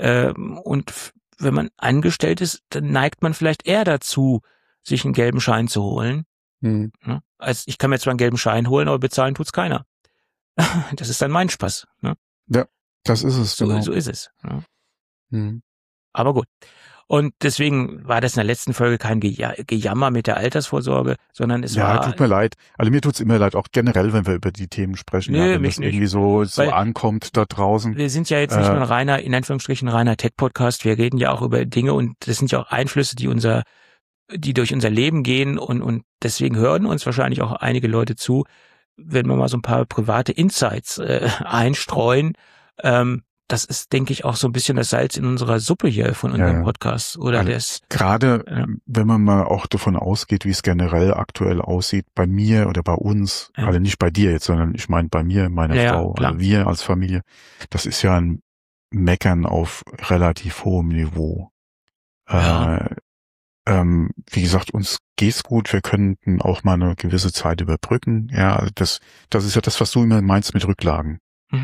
Und wenn man angestellt ist, dann neigt man vielleicht eher dazu, sich einen gelben Schein zu holen. Ne? Also ich kann mir zwar einen gelben Schein holen, aber bezahlen tut's keiner. Das ist dann mein Spaß. Ne? Ja, das ist es. Genau. So ist es. Ne? Aber gut. Und deswegen war das in der letzten Folge kein Gejammer mit der Altersvorsorge, sondern es war... Ja, tut mir leid. Also mir tut's immer leid, auch generell, wenn wir über die Themen sprechen. Nö, ja, wenn mich das nicht. irgendwie so ankommt da draußen. Wir sind ja jetzt nicht nur ein reiner, in Anführungsstrichen, reiner Tech-Podcast. Wir reden ja auch über Dinge und das sind ja auch Einflüsse, die durch unser Leben gehen und deswegen hören uns wahrscheinlich auch einige Leute zu, wenn wir mal so ein paar private Insights einstreuen. Das ist, denke ich, auch so ein bisschen das Salz in unserer Suppe hier von unserem Podcast. Oder also gerade wenn man mal auch davon ausgeht, wie es generell aktuell aussieht, bei mir oder bei uns, also nicht bei dir jetzt, sondern ich meine bei mir, meiner Frau, also wir als Familie, das ist ja ein Meckern auf relativ hohem Niveau. Ja. Wie gesagt, uns geht's gut, wir könnten auch mal eine gewisse Zeit überbrücken. Ja, also das ist ja das, was du immer meinst mit Rücklagen.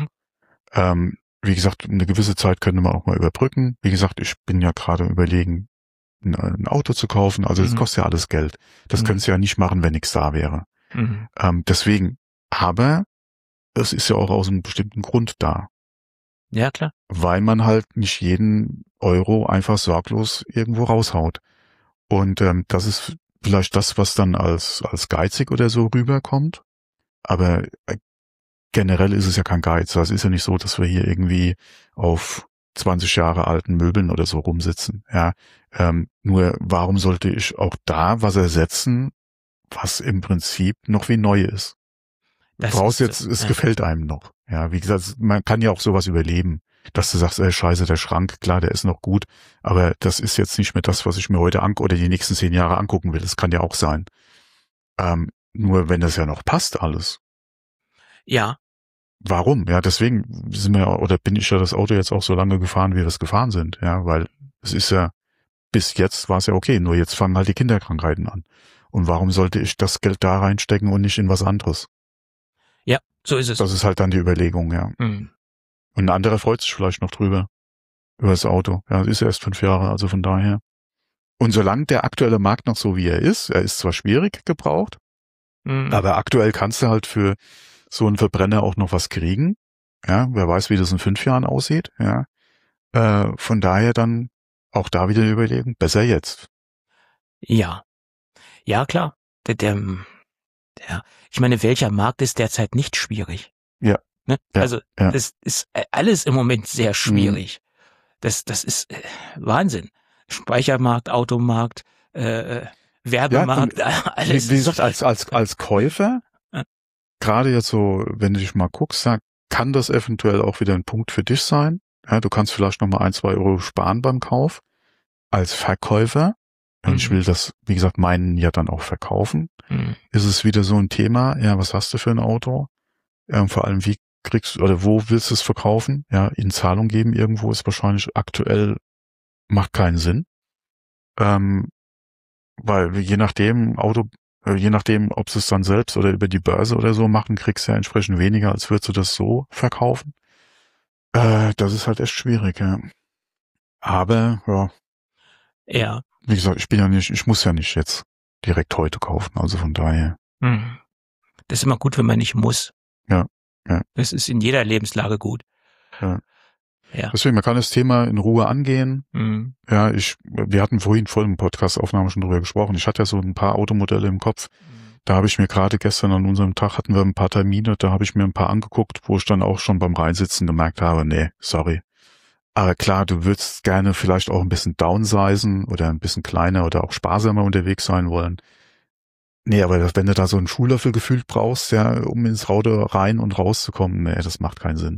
Wie gesagt, eine gewisse Zeit könnte man auch mal überbrücken. Wie gesagt, ich bin ja gerade überlegen, ein Auto zu kaufen. Also das kostet ja alles Geld. Das könntest du ja nicht machen, wenn nichts da wäre. Deswegen, aber es ist ja auch aus einem bestimmten Grund da. Ja, klar. Weil man halt nicht jeden Euro einfach sorglos irgendwo raushaut. Und das ist vielleicht das, was dann als geizig oder so rüberkommt. Aber generell ist es ja kein Geiz. Es ist ja nicht so, dass wir hier irgendwie auf 20 Jahre alten Möbeln oder so rumsitzen. Ja, nur warum sollte ich auch da was ersetzen, was im Prinzip noch wie neu ist? Du brauchst jetzt, es gefällt einem noch. Ja, wie gesagt, man kann ja auch sowas überleben, dass du sagst, scheiße, der Schrank, klar, der ist noch gut, aber das ist jetzt nicht mehr das, was ich mir heute oder die nächsten 10 Jahre angucken will. Das kann ja auch sein. Nur wenn das ja noch passt alles. Ja. Warum? Ja, deswegen bin ich ja das Auto jetzt auch so lange gefahren, wie wir es gefahren sind. Ja, weil es ist ja, bis jetzt war es ja okay, nur jetzt fangen halt die Kinderkrankheiten an. Und warum sollte ich das Geld da reinstecken und nicht in was anderes? Ja, so ist es. Das ist halt dann die Überlegung, ja. Und ein anderer freut sich vielleicht noch drüber, über das Auto. Ja, es ist erst 5 Jahre, also von daher. Und solange der aktuelle Markt noch so wie er ist zwar schwierig gebraucht, aber aktuell kannst du halt für so einen Verbrenner auch noch was kriegen. Ja, wer weiß, wie das in 5 Jahren aussieht. Ja, von daher dann auch da wieder eine Überlegung, besser jetzt. Ja, ja klar. Ich meine, welcher Markt ist derzeit nicht schwierig? Ja. Ne? Ja, also das ist alles im Moment sehr schwierig. Das ist Wahnsinn. Speichermarkt, Automarkt, Werbemarkt, alles. Wie gesagt, als Käufer, gerade jetzt so, wenn du dich mal guckst, kann das eventuell auch wieder ein Punkt für dich sein. Ja, du kannst vielleicht nochmal 1, 2 Euro sparen beim Kauf. Als Verkäufer, und ich will das, wie gesagt, meinen ja dann auch verkaufen, ist es wieder so ein Thema, ja, was hast du für ein Auto? Ja, und vor allem, wie kriegst du, oder wo willst du es verkaufen? Ja, in Zahlung geben irgendwo ist wahrscheinlich aktuell, macht keinen Sinn. Weil je nachdem, ob sie es dann selbst oder über die Börse oder so machen, kriegst du ja entsprechend weniger, als würdest du das so verkaufen. Das ist halt echt schwierig, ja. Aber, ja. Ja. Wie gesagt, ich muss ja nicht jetzt direkt heute kaufen, also von daher. Das ist immer gut, wenn man nicht muss. Ja. Das ist in jeder Lebenslage gut. Ja. Ja. Deswegen, man kann das Thema in Ruhe angehen. Ja, wir hatten vorhin vor dem Podcast-Aufnahme schon drüber gesprochen. Ich hatte ja so ein paar Automodelle im Kopf. Da habe ich mir gerade gestern an unserem Tag hatten wir ein paar Termine, da habe ich mir ein paar angeguckt, wo ich dann auch schon beim Reinsitzen gemerkt habe, nee, sorry. Aber klar, du würdest gerne vielleicht auch ein bisschen downsizen oder ein bisschen kleiner oder auch sparsamer unterwegs sein wollen. Nee, aber wenn du da so einen Schuhlöffel gefühlt brauchst, ja, um ins Auto rein und rauszukommen, nee, das macht keinen Sinn.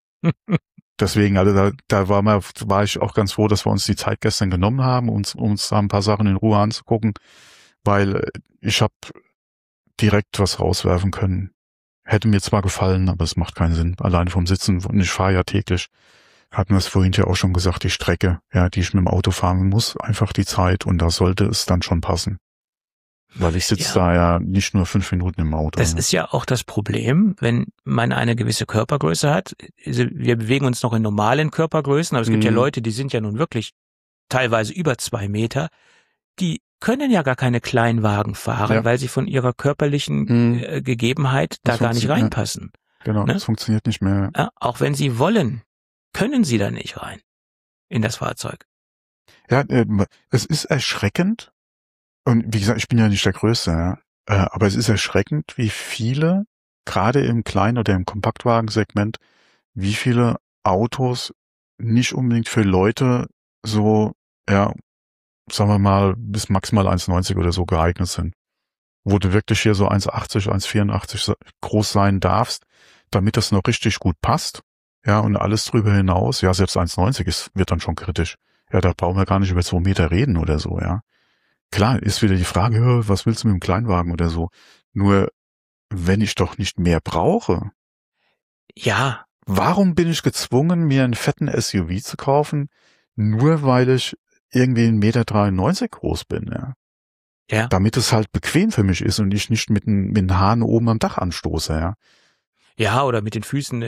Deswegen, also da war ich auch ganz froh, dass wir uns die Zeit gestern genommen haben, uns da ein paar Sachen in Ruhe anzugucken, weil ich habe direkt was rauswerfen können. Hätte mir zwar gefallen, aber es macht keinen Sinn, alleine vom Sitzen. Und ich fahre ja täglich, hatten wir es vorhin ja auch schon gesagt, die Strecke, ja, die ich mit dem Auto fahren muss, einfach die Zeit und da sollte es dann schon passen. Weil ich sitze da ja nicht nur 5 Minuten im Auto. Das ist ja auch das Problem, wenn man eine gewisse Körpergröße hat. Also wir bewegen uns noch in normalen Körpergrößen, aber es gibt ja Leute, die sind ja nun wirklich teilweise über 2 Meter. Die können ja gar keine Kleinwagen fahren, weil sie von ihrer körperlichen Gegebenheit da gar nicht reinpassen. Genau, ne? Das funktioniert nicht mehr. Ja, auch wenn sie wollen, können sie da nicht rein in das Fahrzeug. Ja, es ist erschreckend. Und wie gesagt, ich bin ja nicht der Größte, ja. Aber es ist erschreckend, wie viele, gerade im Klein- oder im Kompaktwagensegment, wie viele Autos nicht unbedingt für Leute so, ja, sagen wir mal, bis maximal 1,90 oder so geeignet sind. Wo du wirklich hier so 1,80, 1,84 groß sein darfst, damit das noch richtig gut passt. Ja, und alles drüber hinaus, ja, selbst 1,90 wird dann schon kritisch. Ja, da brauchen wir gar nicht über 2 Meter reden oder so, ja. Klar, ist wieder die Frage, was willst du mit dem Kleinwagen oder so? Nur, wenn ich doch nicht mehr brauche. Ja. Warum bin ich gezwungen, mir einen fetten SUV zu kaufen, nur weil ich irgendwie 1,93 Meter groß bin, ja? Ja. Damit es halt bequem für mich ist und ich nicht mit den Haaren oben am Dach anstoße, ja. Ja, oder mit den Füßen,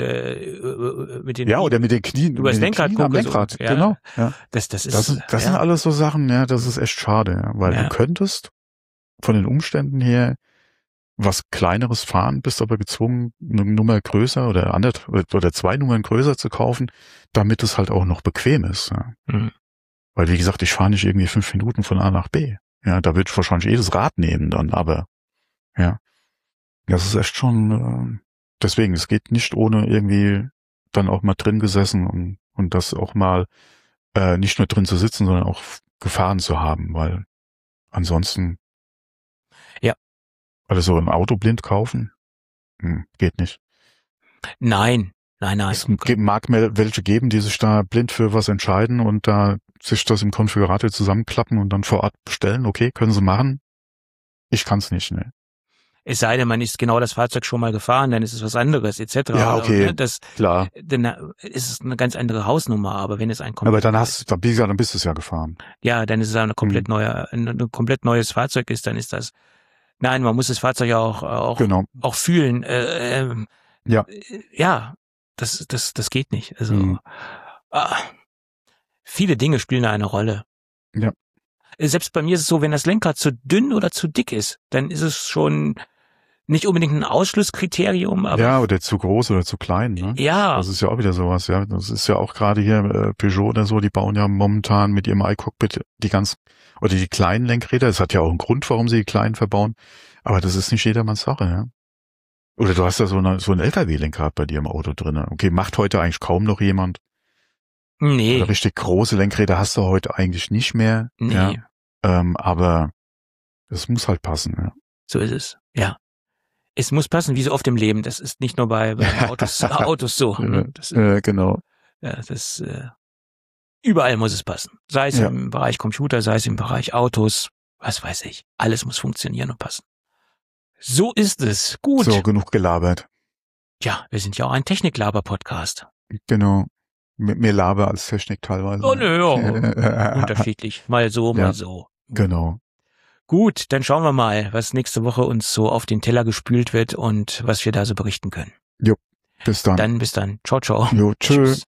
mit den oder mit den Knien übers Lenkrad am Lenkrad, so. genau. Ja. Das sind alles so Sachen, ja, das ist echt schade, ja, weil du könntest von den Umständen her was Kleineres fahren, bist aber gezwungen, eine Nummer größer oder 2 Nummern größer zu kaufen, damit es halt auch noch bequem ist. Ja. Weil, wie gesagt, ich fahre nicht irgendwie 5 Minuten von A nach B. Ja, da würde ich wahrscheinlich das Rad nehmen dann, aber ja, das ist echt schon deswegen, es geht nicht ohne irgendwie dann auch mal drin gesessen und das auch mal nicht nur drin zu sitzen, sondern auch gefahren zu haben, weil ansonsten so ein Auto blind kaufen, geht nicht. Nein. Es mag welche geben, die sich da blind für was entscheiden und da sich das im Konfigurator zusammenklappen und dann vor Ort bestellen. Okay, können sie machen. Ich kann's nicht, ne. Es sei denn, man ist genau das Fahrzeug schon mal gefahren, dann ist es was anderes, etc. Ja, okay, klar. Dann ist es eine ganz andere Hausnummer, aber wenn es ein aber dann bist du es ja gefahren. Ja, dann ist es ein komplett neues Fahrzeug ist, dann ist das. Nein, man muss das Fahrzeug ja auch fühlen. Ja, das geht nicht. Also viele Dinge spielen da eine Rolle. Ja. Selbst bei mir ist es so, wenn das Lenkrad zu dünn oder zu dick ist, dann ist es schon nicht unbedingt ein Ausschlusskriterium. Aber ja, oder zu groß oder zu klein. Ne? Ja. Das ist ja auch wieder sowas. Ja, das ist ja auch gerade hier Peugeot oder so, die bauen ja momentan mit ihrem iCockpit die kleinen Lenkräder. Das hat ja auch einen Grund, warum sie die kleinen verbauen. Aber das ist nicht jedermanns Sache. Ja. Oder du hast ja so ein LKW-Lenkrad bei dir im Auto drin. Okay, macht heute eigentlich kaum noch jemand. Nee. Oder richtig große Lenkräder hast du heute eigentlich nicht mehr. Nee. Ja. Aber es muss halt passen. Ja. So ist es. Ja. Es muss passen, wie so oft im Leben. Das ist nicht nur bei Autos so. Das ist, genau. Ja, überall muss es passen. Sei es im Bereich Computer, sei es im Bereich Autos, was weiß ich. Alles muss funktionieren und passen. So ist es. Gut. So, genug gelabert. Ja, wir sind ja auch ein Techniklaber-Podcast. Genau. Mehr Laber als Technik teilweise. Oh nö, ja. Unterschiedlich. Mal so, mal so. Genau. Gut, dann schauen wir mal, was nächste Woche uns so auf den Teller gespült wird und was wir da so berichten können. Jo, bis dann. Bis dann. Ciao, ciao. Jo, tschüss.